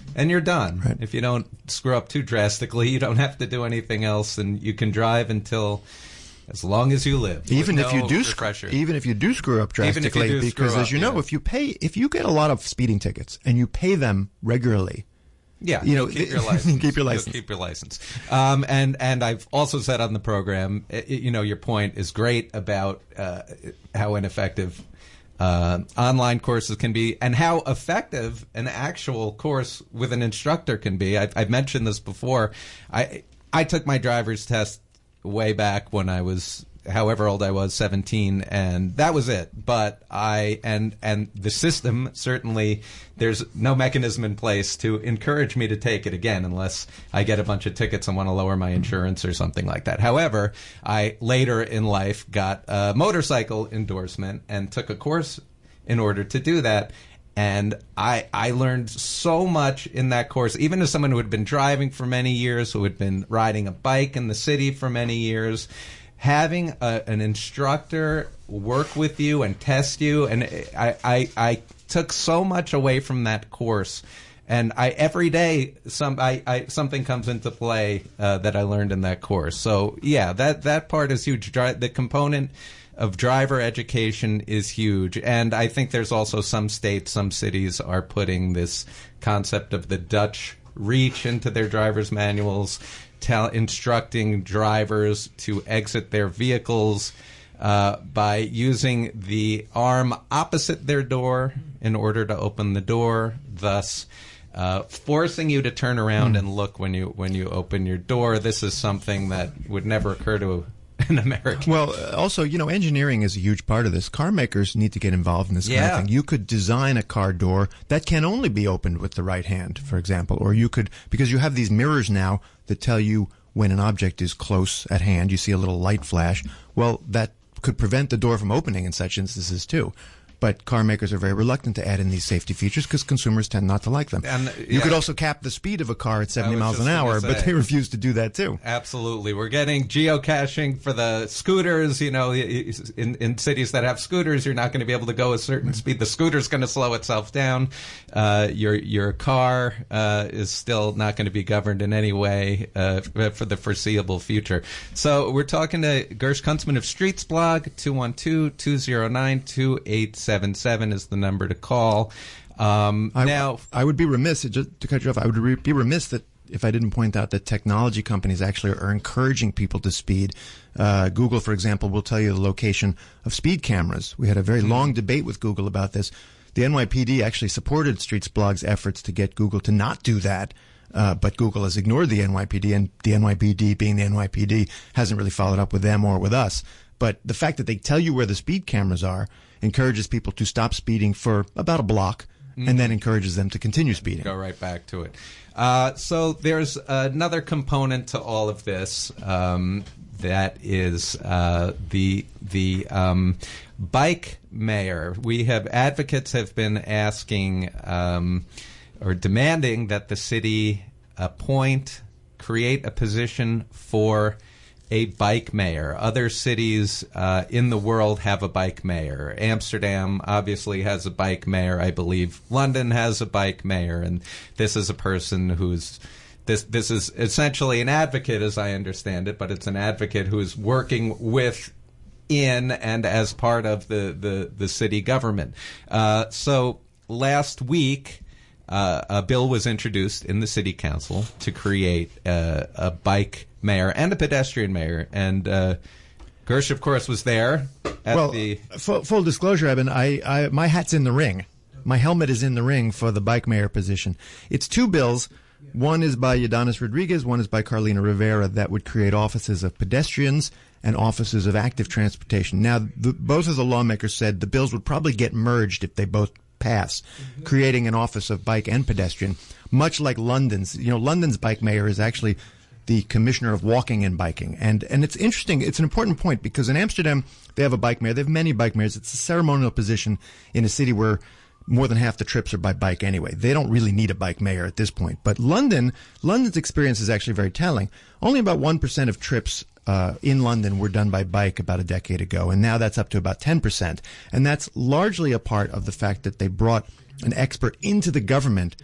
and you're done. Right. If you don't screw up too drastically, you don't have to do anything else, and you can drive until as long as you live. Even if no you do, refresher. sc- even if you do screw up Even if you drastically, do because screw as up, you know, yeah. if you pay, if you get a lot of speeding tickets and you pay them regularly, Yeah, you know, you'll keep your license. keep your You'll license. keep your license. Um, and and I've also said on the program, i- you know, your point is great about uh, how ineffective uh, online courses can be, and how effective an actual course with an instructor can be. I've, I've mentioned this before. I I took my driver's test way back when I was, however old I was, seventeen, and that was it. But I, and, and the system, certainly, there's no mechanism in place to encourage me to take it again unless I get a bunch of tickets and want to lower my insurance or something like that. However, I later in life got a motorcycle endorsement and took a course in order to do that. And I I learned so much in that course, even as someone who had been driving for many years, who had been riding a bike in the city for many years. Having a, an instructor work with you and test you, and I, I, I took so much away from that course. And I every day some I, I something comes into play uh, that I learned in that course. So yeah, that that part is huge. Dri- the component of driver education is huge, and I think there's also some states, some cities are putting this concept of the Dutch reach into their driver's manuals, tell, instructing drivers to exit their vehicles uh, by using the arm opposite their door in order to open the door, thus uh, forcing you to turn around mm. and look when you when you open your door. This is something that would never occur to an American. Well, also, you know, engineering is a huge part of this. Car makers need to get involved in this kind Yeah. of thing. You could design a car door that can only be opened with the right hand, for example, or you could, because you have these mirrors now that tell you when an object is close at hand, you see a little light flash. Well, that could prevent the door from opening in such instances too. But car makers are very reluctant to add in these safety features because consumers tend not to like them. And, You yeah. could also cap the speed of a car at seventy I was miles an just gonna hour, but say. they refuse to do that too. Absolutely. We're getting geocaching for the scooters. You know, in, in cities that have scooters, you're not going to be able to go a certain speed. The scooter's going to slow itself down. Uh, your your car uh, is still not going to be governed in any way uh, for the foreseeable future. So we're talking to Gersh Kuntzman of Streets Blog. two one two, two zero nine, two eight seven seven is the number to call. Um, I, now, I would be remiss, just to cut you off, I would re- be remiss that if I didn't point out that technology companies actually are encouraging people to speed. Uh, Google, for example, will tell you the location of speed cameras. We had a very mm-hmm. long debate with Google about this. The N Y P D actually supported Streets Blog's efforts to get Google to not do that. Uh, but Google has ignored the N Y P D, and the N Y P D, being the N Y P D, hasn't really followed up with them or with us. But the fact that they tell you where the speed cameras are encourages people to stop speeding for about a block, mm-hmm. and then encourages them to continue speeding. Go right back to it. Uh, so there's another component to all of this um, that is uh, the the um, bike mayor. We have advocates have been asking um, or demanding that the city appoint, create a position for a bike mayor. Other cities uh, in the world have a bike mayor. Amsterdam obviously has a bike mayor. I believe London has a bike mayor, and this is a person who's this this is essentially an advocate, as I understand it, but it's an advocate who is working with in and as part of the the, the city government. Uh, so last week, uh, a bill was introduced in the city council to create uh, a bike mayor and a pedestrian mayor, and uh, Gersh, of course, was there at well, the. Full, full disclosure, Evan, I, I my hat's in the ring. My helmet is in the ring for the bike mayor position. It's two bills. One is by Ydanis Rodriguez. One is by Carlina Rivera. That would create offices of pedestrians and offices of active transportation. Now, the, both of the lawmakers said the bills would probably get merged if they both pass, mm-hmm. creating an office of bike and pedestrian, much like London's. You know, London's bike mayor is actually the commissioner of walking and biking. And and it's interesting. It's an important point because in Amsterdam, they have a bike mayor. They have many bike mayors. It's a ceremonial position in a city where more than half the trips are by bike anyway. They don't really need a bike mayor at this point. But London, London's experience is actually very telling. Only about one percent of trips uh, in London were done by bike about a decade ago, and now that's up to about ten percent. And that's largely a part of the fact that they brought an expert into the government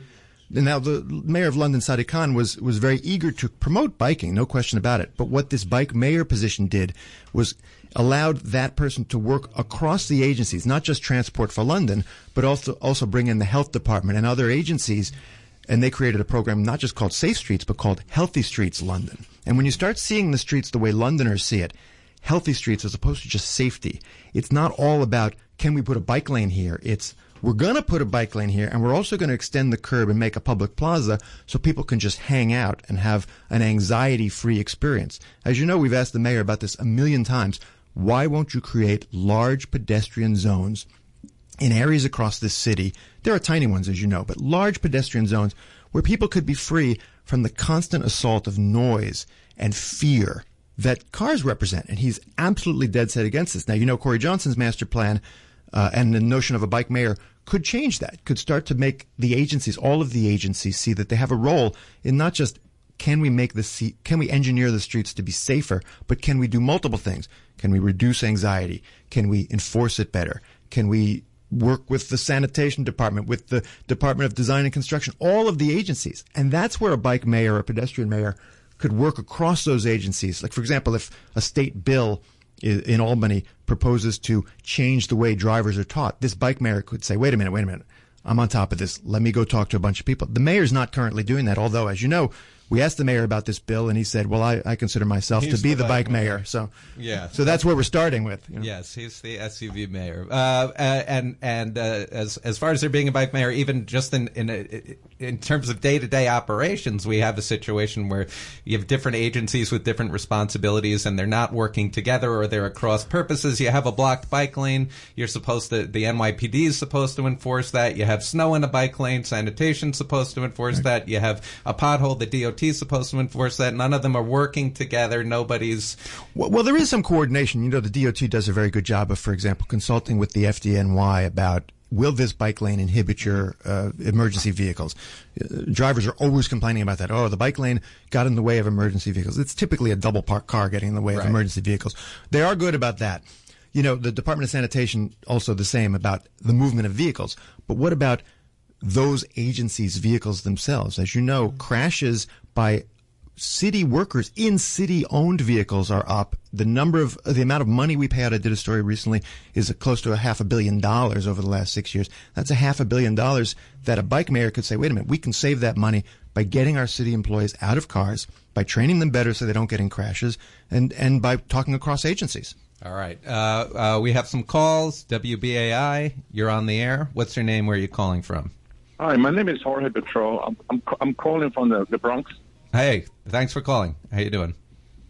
Now, the mayor of London, Sadiq Khan, was, was very eager to promote biking, no question about it. But what this bike mayor position did was allowed that person to work across the agencies, not just Transport for London, but also, also bring in the health department and other agencies. And they created a program not just called Safe Streets, but called Healthy Streets London. And when you start seeing the streets the way Londoners see it, healthy streets as opposed to just safety, it's not all about, can we put a bike lane here? It's, we're going to put a bike lane here, and we're also going to extend the curb and make a public plaza so people can just hang out and have an anxiety-free experience. As you know, we've asked the mayor about this a million times. Why won't you create large pedestrian zones in areas across this city? There are tiny ones, as you know, but large pedestrian zones where people could be free from the constant assault of noise and fear that cars represent. And he's absolutely dead set against this. Now, you know, Corey Johnson's master plan Uh, and the notion of a bike mayor could change that, could start to make the agencies, all of the agencies, see that they have a role in not just can we make the, can we engineer the streets to be safer, but can we do multiple things? Can we reduce anxiety? Can we enforce it better? Can we work with the sanitation department, with the Department of Design and Construction, all of the agencies? And that's where a bike mayor or a pedestrian mayor could work across those agencies. Like, for example, if a state bill in Albany proposes to change the way drivers are taught, this bike mayor could say, wait a minute, wait a minute, I'm on top of this. Let me go talk to a bunch of people. The mayor's not currently doing that, although, as you know, we asked the mayor about this bill, and he said, well, I, I consider myself he's to be the, the bike, bike mayor. mayor. So yeah. so that's where we're starting with. You know? Yes, he's the S U V mayor. Uh, and and uh, as as far as there being a bike mayor, even just in in, a, in terms of day-to-day operations, we have a situation where you have different agencies with different responsibilities, and they're not working together, or they're at cross purposes. You have a blocked bike lane. You're supposed to, the N Y P D is supposed to enforce that. You have snow in a bike lane. Sanitation's supposed to enforce right. that. You have a pothole. The D O T is supposed to enforce that. None of them are working together. Nobody's... Well, well, there is some coordination. You know, the D O T does a very good job of, for example, consulting with the F D N Y about, will this bike lane inhibit your uh, emergency vehicles? Uh, drivers are always complaining about that. Oh, the bike lane got in the way of emergency vehicles. It's typically a double parked car getting in the way right. of emergency vehicles. They are good about that. You know, the Department of Sanitation also the same about the movement of vehicles. But what about those agencies' vehicles themselves? As you know, crashes by city workers in city-owned vehicles are up. The number of, the amount of money we pay out, I did a story recently, is close to a half a billion dollars over the last six years. That's a half a billion dollars that a bike mayor could say, wait a minute, we can save that money by getting our city employees out of cars, by training them better so they don't get in crashes, and, and by talking across agencies. All right. Uh, uh, we have some calls. W B A I, you're on the air. What's your name? Where are you calling from? Hi, my name is Jorge Petro. I'm, I'm, I'm calling from the, the Bronx. Hey, thanks for calling. How you doing?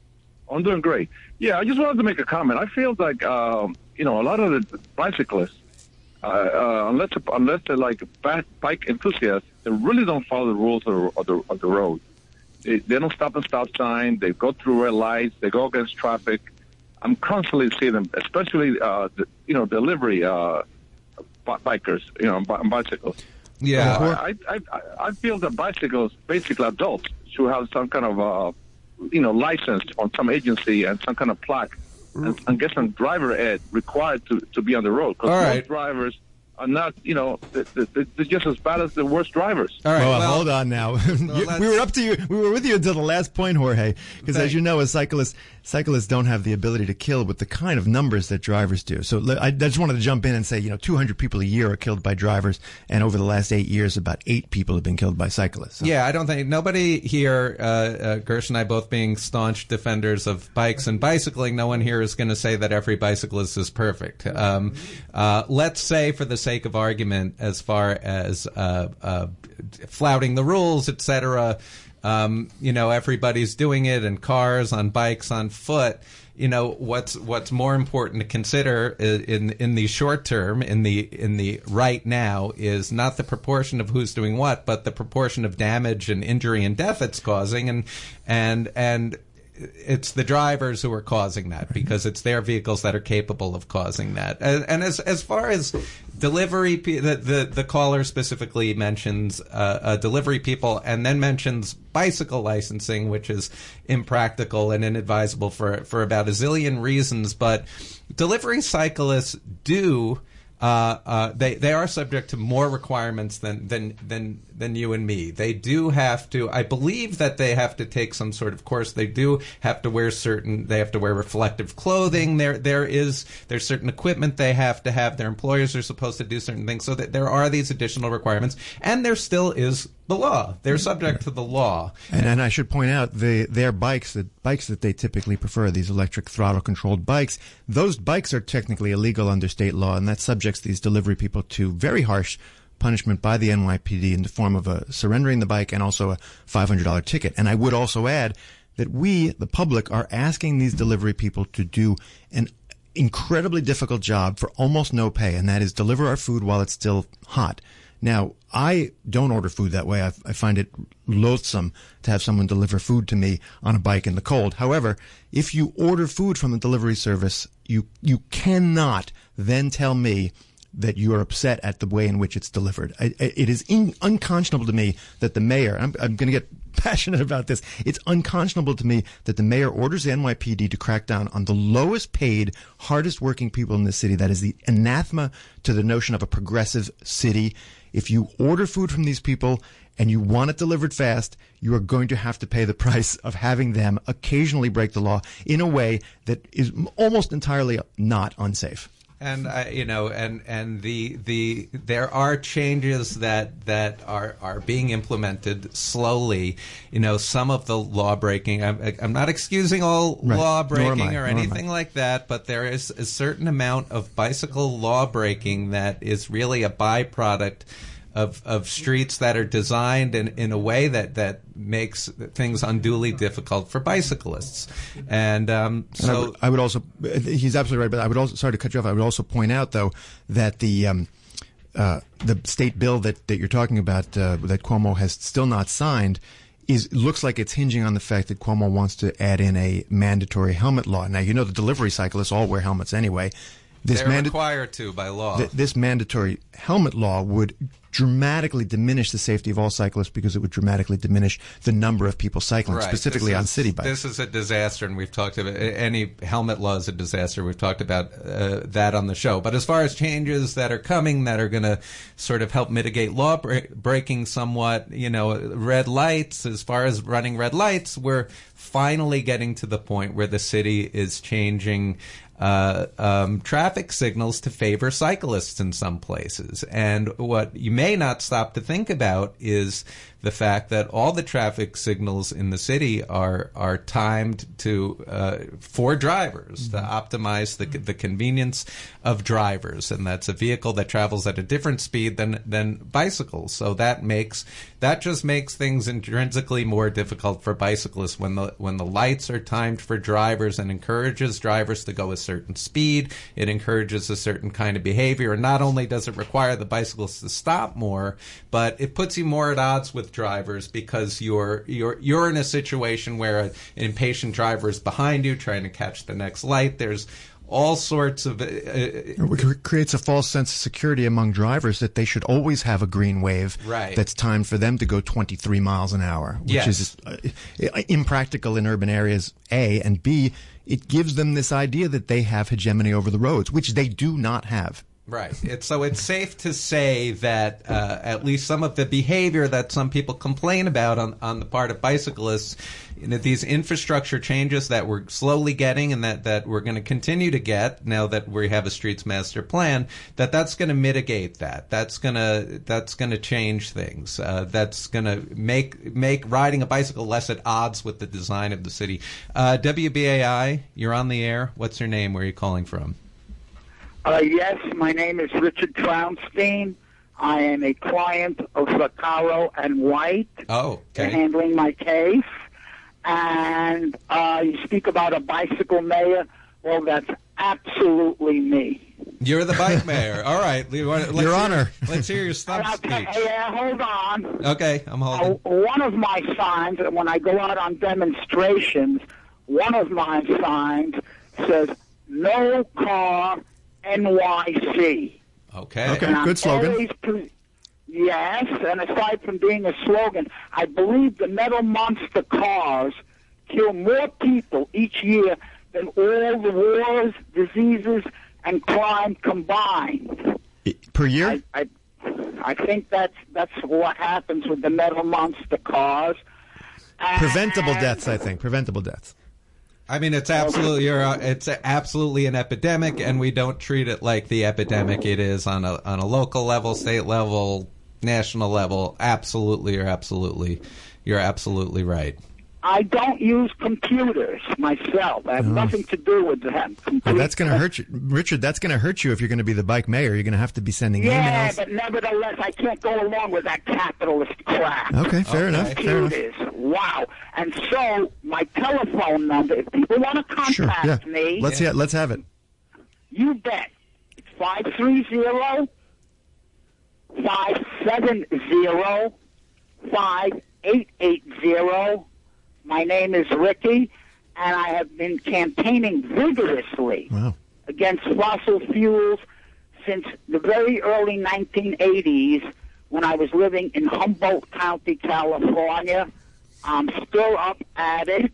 I'm doing great. Yeah, I just wanted to make a comment. I feel like, um, you know, a lot of the bicyclists, uh, uh, unless unless they're like bike enthusiasts, they really don't follow the rules of, of, the, of the road. They, they don't stop and stop sign. They go through red lights. They go against traffic. I'm constantly seeing them, especially, uh, the, you know, delivery uh, bikers, you know, on bicycles. Yeah. Uh, I, I, I feel that bicycles, basically adults, should have some kind of, uh, you know, license on some agency and some kind of plaque and, and get some driver ed required to, to be on the road. Because most right. drivers are not, you know, they're, they're just as bad as the worst drivers. All right. Well, well hold on now. Well, we were up to you. We were with you until the last point, Jorge, because as you know, as cyclists, cyclists don't have the ability to kill with the kind of numbers that drivers do. So I just wanted to jump in and say, you know, two hundred people a year are killed by drivers, and over the last eight years, about eight people have been killed by cyclists. So. Yeah, I don't think nobody here, uh, uh, Gersh and I both being staunch defenders of bikes and bicycling, no one here is going to say that every bicyclist is perfect. Um, uh, let's say, for the sake of argument, as far as uh, uh, flouting the rules, et cetera, Um, you know, everybody's doing it in cars, on bikes, on foot. You know, what's what's more important to consider in in the short term, in the in the right now, is not the proportion of who's doing what, but the proportion of damage and injury and death it's causing, and and and it's the drivers who are causing that, because it's their vehicles that are capable of causing that. And, and as as far as delivery, the the, the caller specifically mentions uh, uh, delivery people, and then mentions bicycle licensing, which is impractical and inadvisable for for about a zillion reasons. But delivery cyclists do. Uh, uh, they they are subject to more requirements than than than than you and me. They do have to, I believe that they have to take some sort of course. They do have to wear certain, they have to wear reflective clothing. There, there is, there's certain equipment they have to have. Their employers are supposed to do certain things. So that there are these additional requirements. And there still is the law. They're subject to the law. And, and I should point out, the, their bikes, the bikes that they typically prefer, these electric throttle-controlled bikes, those bikes are technically illegal under state law, and that subjects these delivery people to very harsh punishment by the N Y P D in the form of a surrendering the bike and also a five hundred dollars ticket. And I would also add that we, the public, are asking these delivery people to do an incredibly difficult job for almost no pay, and that is deliver our food while it's still hot. Now, I don't order food that way. I, I find it loathsome to have someone deliver food to me on a bike in the cold. However, if you order food from the delivery service, you you cannot then tell me that you are upset at the way in which it's delivered. I, it is in, unconscionable to me that the mayor, I'm, I'm going to get passionate about this, it's unconscionable to me that the mayor orders the N Y P D to crack down on the lowest paid, hardest working people in the city. That is the anathema to the notion of a progressive city. If you order food from these people and you want it delivered fast, you are going to have to pay the price of having them occasionally break the law in a way that is almost entirely not unsafe. And uh, you know, and and the the there are changes that that are are being implemented slowly. You know, some of the law breaking. I'm, I'm not excusing all right. law breaking or Nor anything like that, but there is a certain amount of bicycle law breaking that is really a byproduct of of streets that are designed in, in a way that, that makes things unduly difficult for bicyclists. And um, so and I, would, I would also, he's absolutely right, but I would also, sorry to cut you off, I would also point out, though, that the um, uh, the state bill that, that you're talking about, uh, that Cuomo has still not signed, is looks like it's hinging on the fact that Cuomo wants to add in a mandatory helmet law. Now, you know the delivery cyclists all wear helmets anyway. This They're manda- required to by law. Th- this mandatory helmet law would dramatically diminish the safety of all cyclists because it would dramatically diminish the number of people cycling, right. specifically is, on city bikes. This is a disaster, and we've talked about any helmet law is a disaster. We've talked about uh, that on the show. But as far as changes that are coming that are going to sort of help mitigate law bre- breaking somewhat, you know, red lights, as far as running red lights, we're finally getting to the point where the city is changing Uh, um, traffic signals to favor cyclists in some places. And what you may not stop to think about is the fact that all the traffic signals in the city are are timed to uh, for drivers mm-hmm. to optimize the the convenience of drivers, and that's a vehicle that travels at a different speed than than bicycles. So that makes that just makes things intrinsically more difficult for bicyclists when the when the lights are timed for drivers and encourages drivers to go a certain speed. It encourages a certain kind of behavior, and not only does it require the bicyclists to stop more, but it puts you more at odds with drivers because you're you're you're in a situation where an impatient driver is behind you trying to catch the next light. There's all sorts of... Uh, it creates a false sense of security among drivers that they should always have a green wave right. that's timed for them to go twenty-three miles an hour, which yes. is uh, impractical in urban areas, A, and B, it gives them this idea that they have hegemony over the roads, which they do not have. Right. It's, so it's safe to say that uh, at least some of the behavior that some people complain about on, on the part of bicyclists, you know, these infrastructure changes that we're slowly getting and that, that we're going to continue to get now that we have a streets master plan, that that's going to mitigate that. That's going to that's going to change things. Uh, that's going to make make riding a bicycle less at odds with the design of the city. Uh, W B A I, you're on the air. What's your name? Where are you calling from? Uh, yes, my name is Richard Trounstein. I am a client of Vaccaro and White. Oh, okay. Handling my case. And uh, you speak about a bicycle mayor. Well, that's absolutely me. You're the bike mayor. All right. Let's Your hear, Honor. Let's hear your stump speech. Yeah, hold on. Okay, I'm holding. Uh, one of my signs, when I go out on demonstrations, one of my signs says, no car N Y C. Okay. Okay, good slogan. Pre- yes, and aside from being a slogan, I believe the metal monster cars kill more people each year than all the wars, diseases, and crime combined. Per year? I, I, I think that's that's what happens with the metal monster cars. Preventable And- deaths, I think. Preventable deaths. I mean, it's absolutely you're, uh, it's absolutely an epidemic, and we don't treat it like the epidemic it is on a on a local level, state level, national level. Absolutely, you're absolutely you're absolutely right. I don't use computers myself. I have Oh. nothing to do with them. Well, that's going to hurt you, Richard. That's going to hurt you if you're going to be the bike mayor. You're going to have to be sending Yeah, emails. but nevertheless, I can't go along with that capitalist crap. Okay, fair enough. Fair enough. Computers. Wow. And so, my telephone number, if people want to Sure. contact Yeah. me, Let's yeah. Let's have it. you bet. It's five three zero, five seven zero, five eight eight zero. My name is Ricky, and I have been campaigning vigorously Wow. against fossil fuels since the very early nineteen eighties when I was living in Humboldt County, California. I'm still up at it,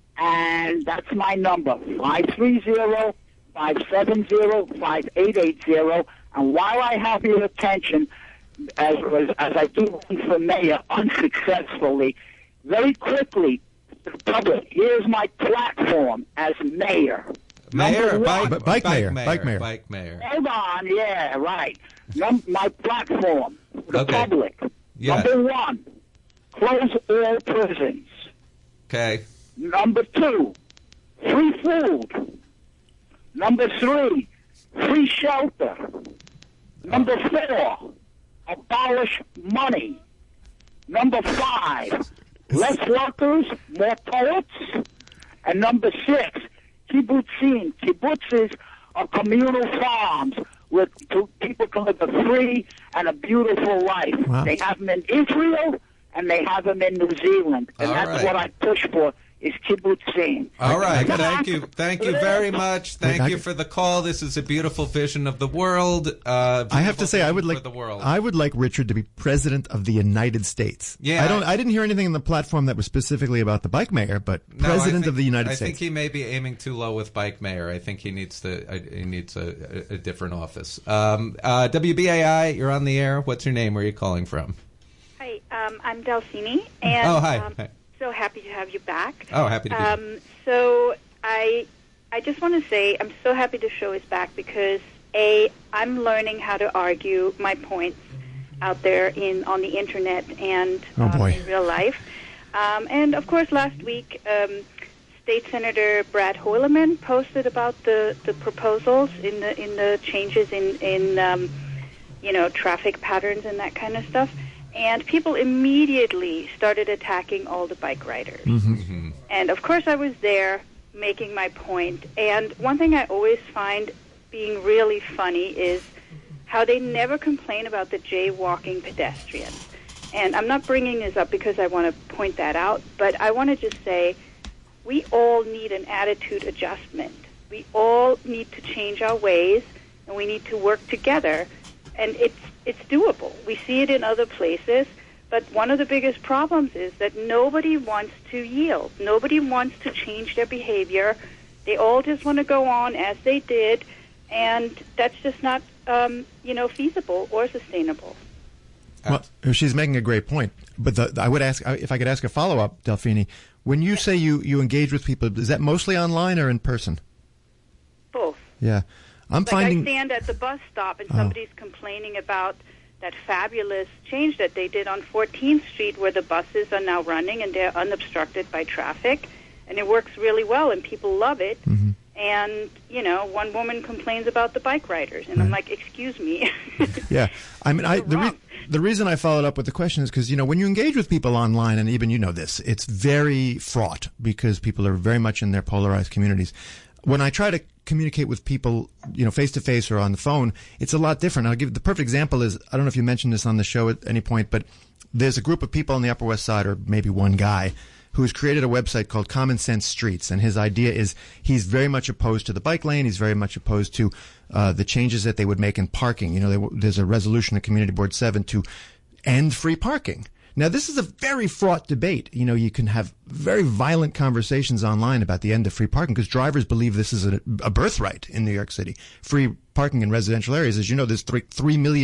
and that's my number, five three zero, five seven zero, five eight eight zero. And while I have your attention, as, as I do for mayor unsuccessfully, very quickly, the public, here's my platform as mayor. Mayor, Number bike, one. B- bike mayor, mayor, bike mayor. bike mayor. Hold on, yeah, right. Num- my platform for the Okay. public. Yeah. Number one, close all prisons. Okay. Number two, free food. Number three, free shelter. Number four, abolish money. Number five, less workers, more poets. And number six, kibbutzim. Kibbutzes are communal farms where p- people can live a free and a beautiful life. Wow. They have them in Israel and they have them in New Zealand. And All that's right. what I push for, is kibbutzim. All right. Come Thank on. you. Thank you very much. Thank I- you for the call. This is a beautiful vision of the world. Uh, I have to beautiful say, I vision would like for the world. I would like Richard to be president of the United States. Yeah. I don't. I didn't hear anything in the platform that was specifically about the bike mayor, but No, I president think- of the United I States. think he may be aiming too low with bike mayor. I think he needs to. Uh, he needs a, a, a different office. Um, uh, W B A I, you're on the air. What's your name? Where are you calling from? Hi, um, I'm Delphine, and Oh, hi. Um, Hi. so happy to have you back. Oh, happy to be here. Um, so I, I just want to say I'm so happy the show is back because a I'm learning how to argue my points out there in on the internet and Oh, um, boy. in real life. Um, and of course, last week, um, State Senator Brad Hoyleman posted about the, the proposals in the in the changes in in um, you know traffic patterns and that kind of stuff. And people immediately started attacking all the bike riders. Mm-hmm. And of course, I was there making my point. And one thing I always find being really funny is how they never complain about the jaywalking pedestrians. And I'm not bringing this up because I want to point that out, but I want to just say we all need an attitude adjustment. We all need to change our ways, and we need to work together. And it's it's doable. We see it in other places, but one of the biggest problems is that nobody wants to yield. Nobody wants to change their behavior. They all just want to go on as they did, and that's just not, um, you know, feasible or sustainable. Well, she's making a great point. But the, I would ask if I could ask a follow up, Delphine. When you say you, you engage with people, is that mostly online or in person? Both. Yeah, I'm Like finding. I stand at the bus stop and Oh. somebody's complaining about that fabulous change that they did on fourteenth Street where the buses are now running and they're unobstructed by traffic. And it works really well and people love it. Mm-hmm. And, you know, one woman complains about the bike riders. And I'm like, excuse me. Yeah, I mean, I the, re- the reason I followed up with the question is because you know when you engage with people online, and even you know this, it's very fraught because people are very much in their polarized communities. When I try to communicate with people, you know, face to face or on the phone, it's a lot different. I'll give the perfect example is I don't know if you mentioned this on the show at any point, but there's a group of people on the Upper West Side, or maybe one guy, who's created a website called Common Sense Streets. And his idea is he's very much opposed to the bike lane. He's very much opposed to uh, the changes that they would make in parking. You know, they, there's a resolution at Community Board seven to end free parking. Now, this is a very fraught debate. You know, you can have very violent conversations online about the end of free parking because drivers believe this is a, a birthright in New York City. Free parking in residential areas. As you know, there's three, three million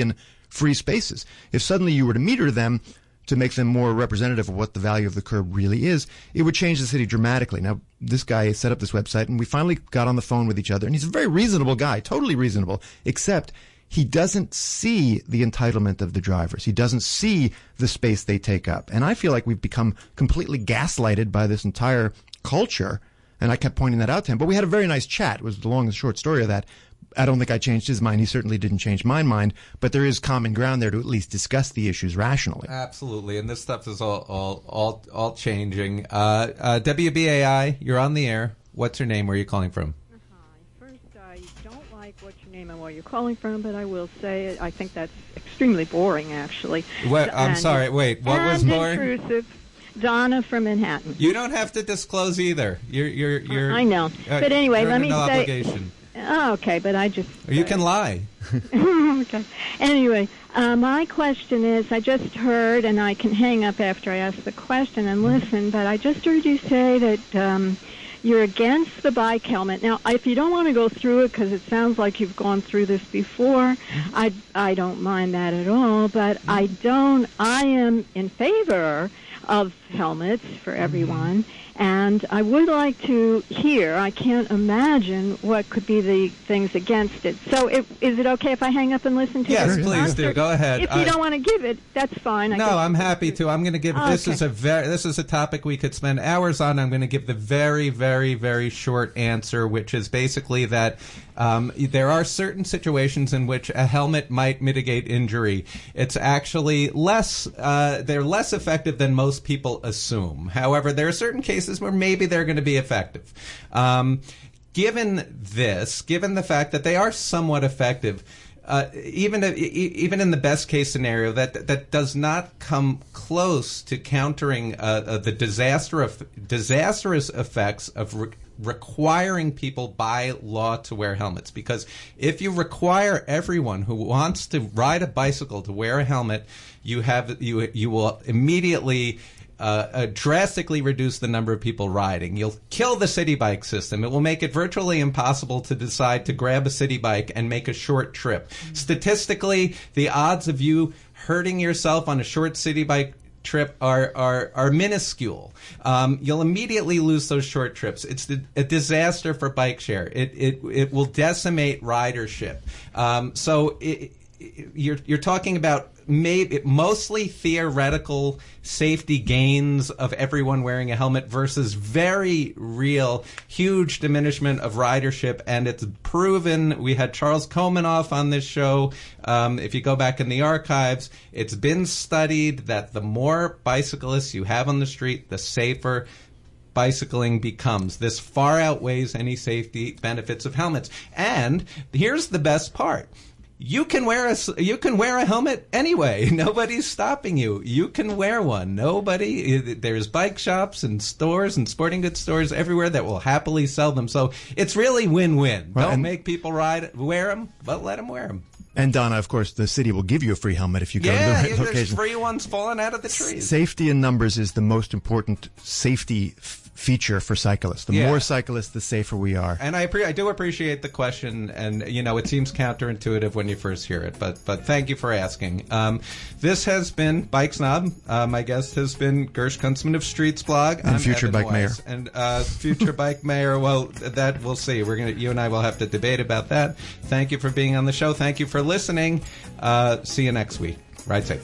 free spaces. If suddenly you were to meter them to make them more representative of what the value of the curb really is, it would change the city dramatically. Now, this guy set up this website, and we finally got on the phone with each other, and he's a very reasonable guy, totally reasonable, except he doesn't see the entitlement of the drivers. He doesn't see the space they take up. And I feel like we've become completely gaslighted by this entire culture, and I kept pointing that out to him. But we had a very nice chat. It was the long and short story of that. I don't think I changed his mind. He certainly didn't change my mind. But there is common ground there to at least discuss the issues rationally. Absolutely. And this stuff is all all all, all changing. Uh, uh, W B A I, you're on the air. What's your name? Where are you calling from? Hi. First, I don't like what's your name and where you're calling from, but I will say I think that's extremely boring, actually. What, I'm and, sorry. Wait, what was and boring? Intrusive. Donna from Manhattan. You don't have to disclose either. You're, you're, you're. I know. Uh, but anyway, you're let under me no say. Obligation. Oh, okay, but I just. Or you can lie. Okay. Anyway, uh, my question is, I just heard, and I can hang up after I ask the question and listen, but I just heard you say that um, you're against the bike helmet. Now, if you don't want to go through it, because it sounds like you've gone through this before, I, I don't mind that at all, but I don't, I am in favor of helmets for everyone. And I would like to hear, I can't imagine what could be the things against it. So if, is it okay if I hang up and listen to yes, it? Yes, please do. Go ahead. If you I, don't want to give it, that's fine. I no, guess. I'm happy to. I'm going to give, okay. this is a very, this is a topic we could spend hours on. I'm going to give the very, very, very short answer, which is basically that um, there are certain situations in which a helmet might mitigate injury. It's actually less, uh, they're less effective than most people assume. However, there are certain cases where maybe they're going to be effective. Um, given this, given the fact that they are somewhat effective, uh, even if, even in the best case scenario, that that does not come close to countering uh, uh, the disaster of, disastrous effects of re- requiring people by law to wear helmets. Because if you require everyone who wants to ride a bicycle to wear a helmet, you have you you will immediately Uh, uh, drastically reduce the number of people riding. You'll kill the city bike system. It will make it virtually impossible to decide to grab a city bike and make a short trip. Mm-hmm. Statistically, the odds of you hurting yourself on a short city bike trip are are, are minuscule. Um, you'll immediately lose those short trips. It's the, a disaster for bike share. It it it will decimate ridership. Um, so it, it, you're you're talking about maybe mostly theoretical safety gains of everyone wearing a helmet versus very real, huge diminishment of ridership. And it's proven. We had Charles Komanoff on this show. Um, if you go back in the archives, it's been studied that the more bicyclists you have on the street, the safer bicycling becomes. This far outweighs any safety benefits of helmets. And here's the best part. You can wear a you can wear a helmet anyway. Nobody's stopping you. You can wear one. Nobody. There's bike shops and stores and sporting goods stores everywhere that will happily sell them. So it's really win-win. Well, Don't make people ride wear them, but let them wear them. And Donna, of course, the city will give you a free helmet if you go yeah, to the right yeah, there's location. free ones falling out of the trees. Safety in numbers is the most important safety f- feature for cyclists. The Yeah. more cyclists, the safer we are. And I, pre- I do appreciate the question, and you know it seems counterintuitive when you first hear it, but but thank you for asking. Um, this has been Bike Snob. Uh, my guest has been Gersh Kuntzman of Streets Blog. And I'm future Evan bike mayor. Weiss. And uh, future bike mayor. Well, that we'll see. We're gonna you and I will have to debate about that. Thank you for being on the show. Thank you for listening. Uh, see you next week. Ride safe.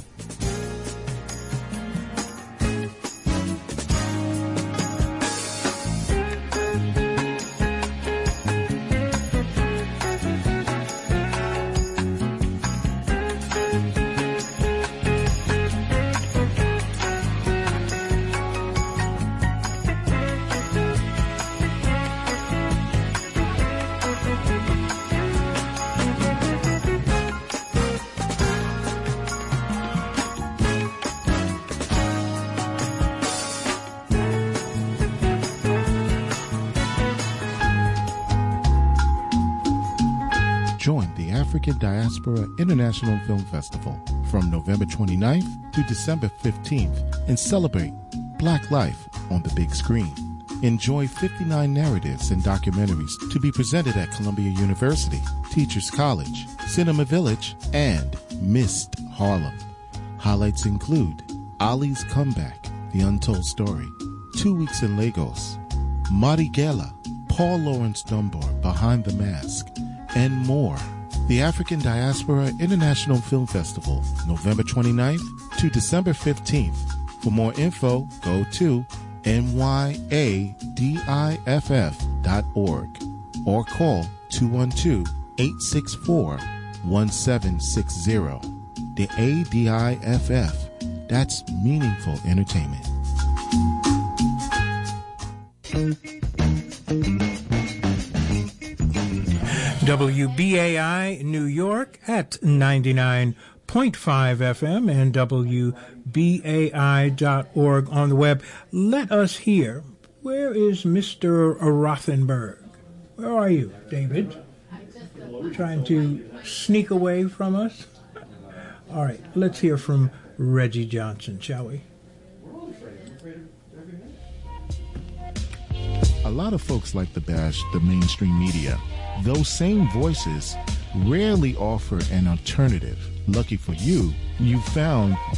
Join the African Diaspora International Film Festival from November twenty-ninth to December fifteenth and celebrate Black life on the big screen. Enjoy fifty-nine narratives and documentaries to be presented at Columbia University, Teachers College, Cinema Village, and Missed Harlem. Highlights include Ali's Comeback, The Untold Story, Two Weeks in Lagos, Marigela, Paul Laurence Dunbar, Behind the Mask, and more. The African Diaspora International Film Festival, November twenty-ninth to December fifteenth. For more info, go to N Y A D I F F dot org or call two one two, eight six four, one seven six zero. The A D I F F, that's meaningful entertainment. W B A I New York at ninety-nine point five F M and W B A I dot org on the web. Let us hear. Where is Mister Rothenberg? Where are you, David? Trying to sneak away from us? All right, let's hear from Reggie Johnson, shall we? A lot of folks like to bash the mainstream media. Those same voices rarely offer an alternative. Lucky for you, you found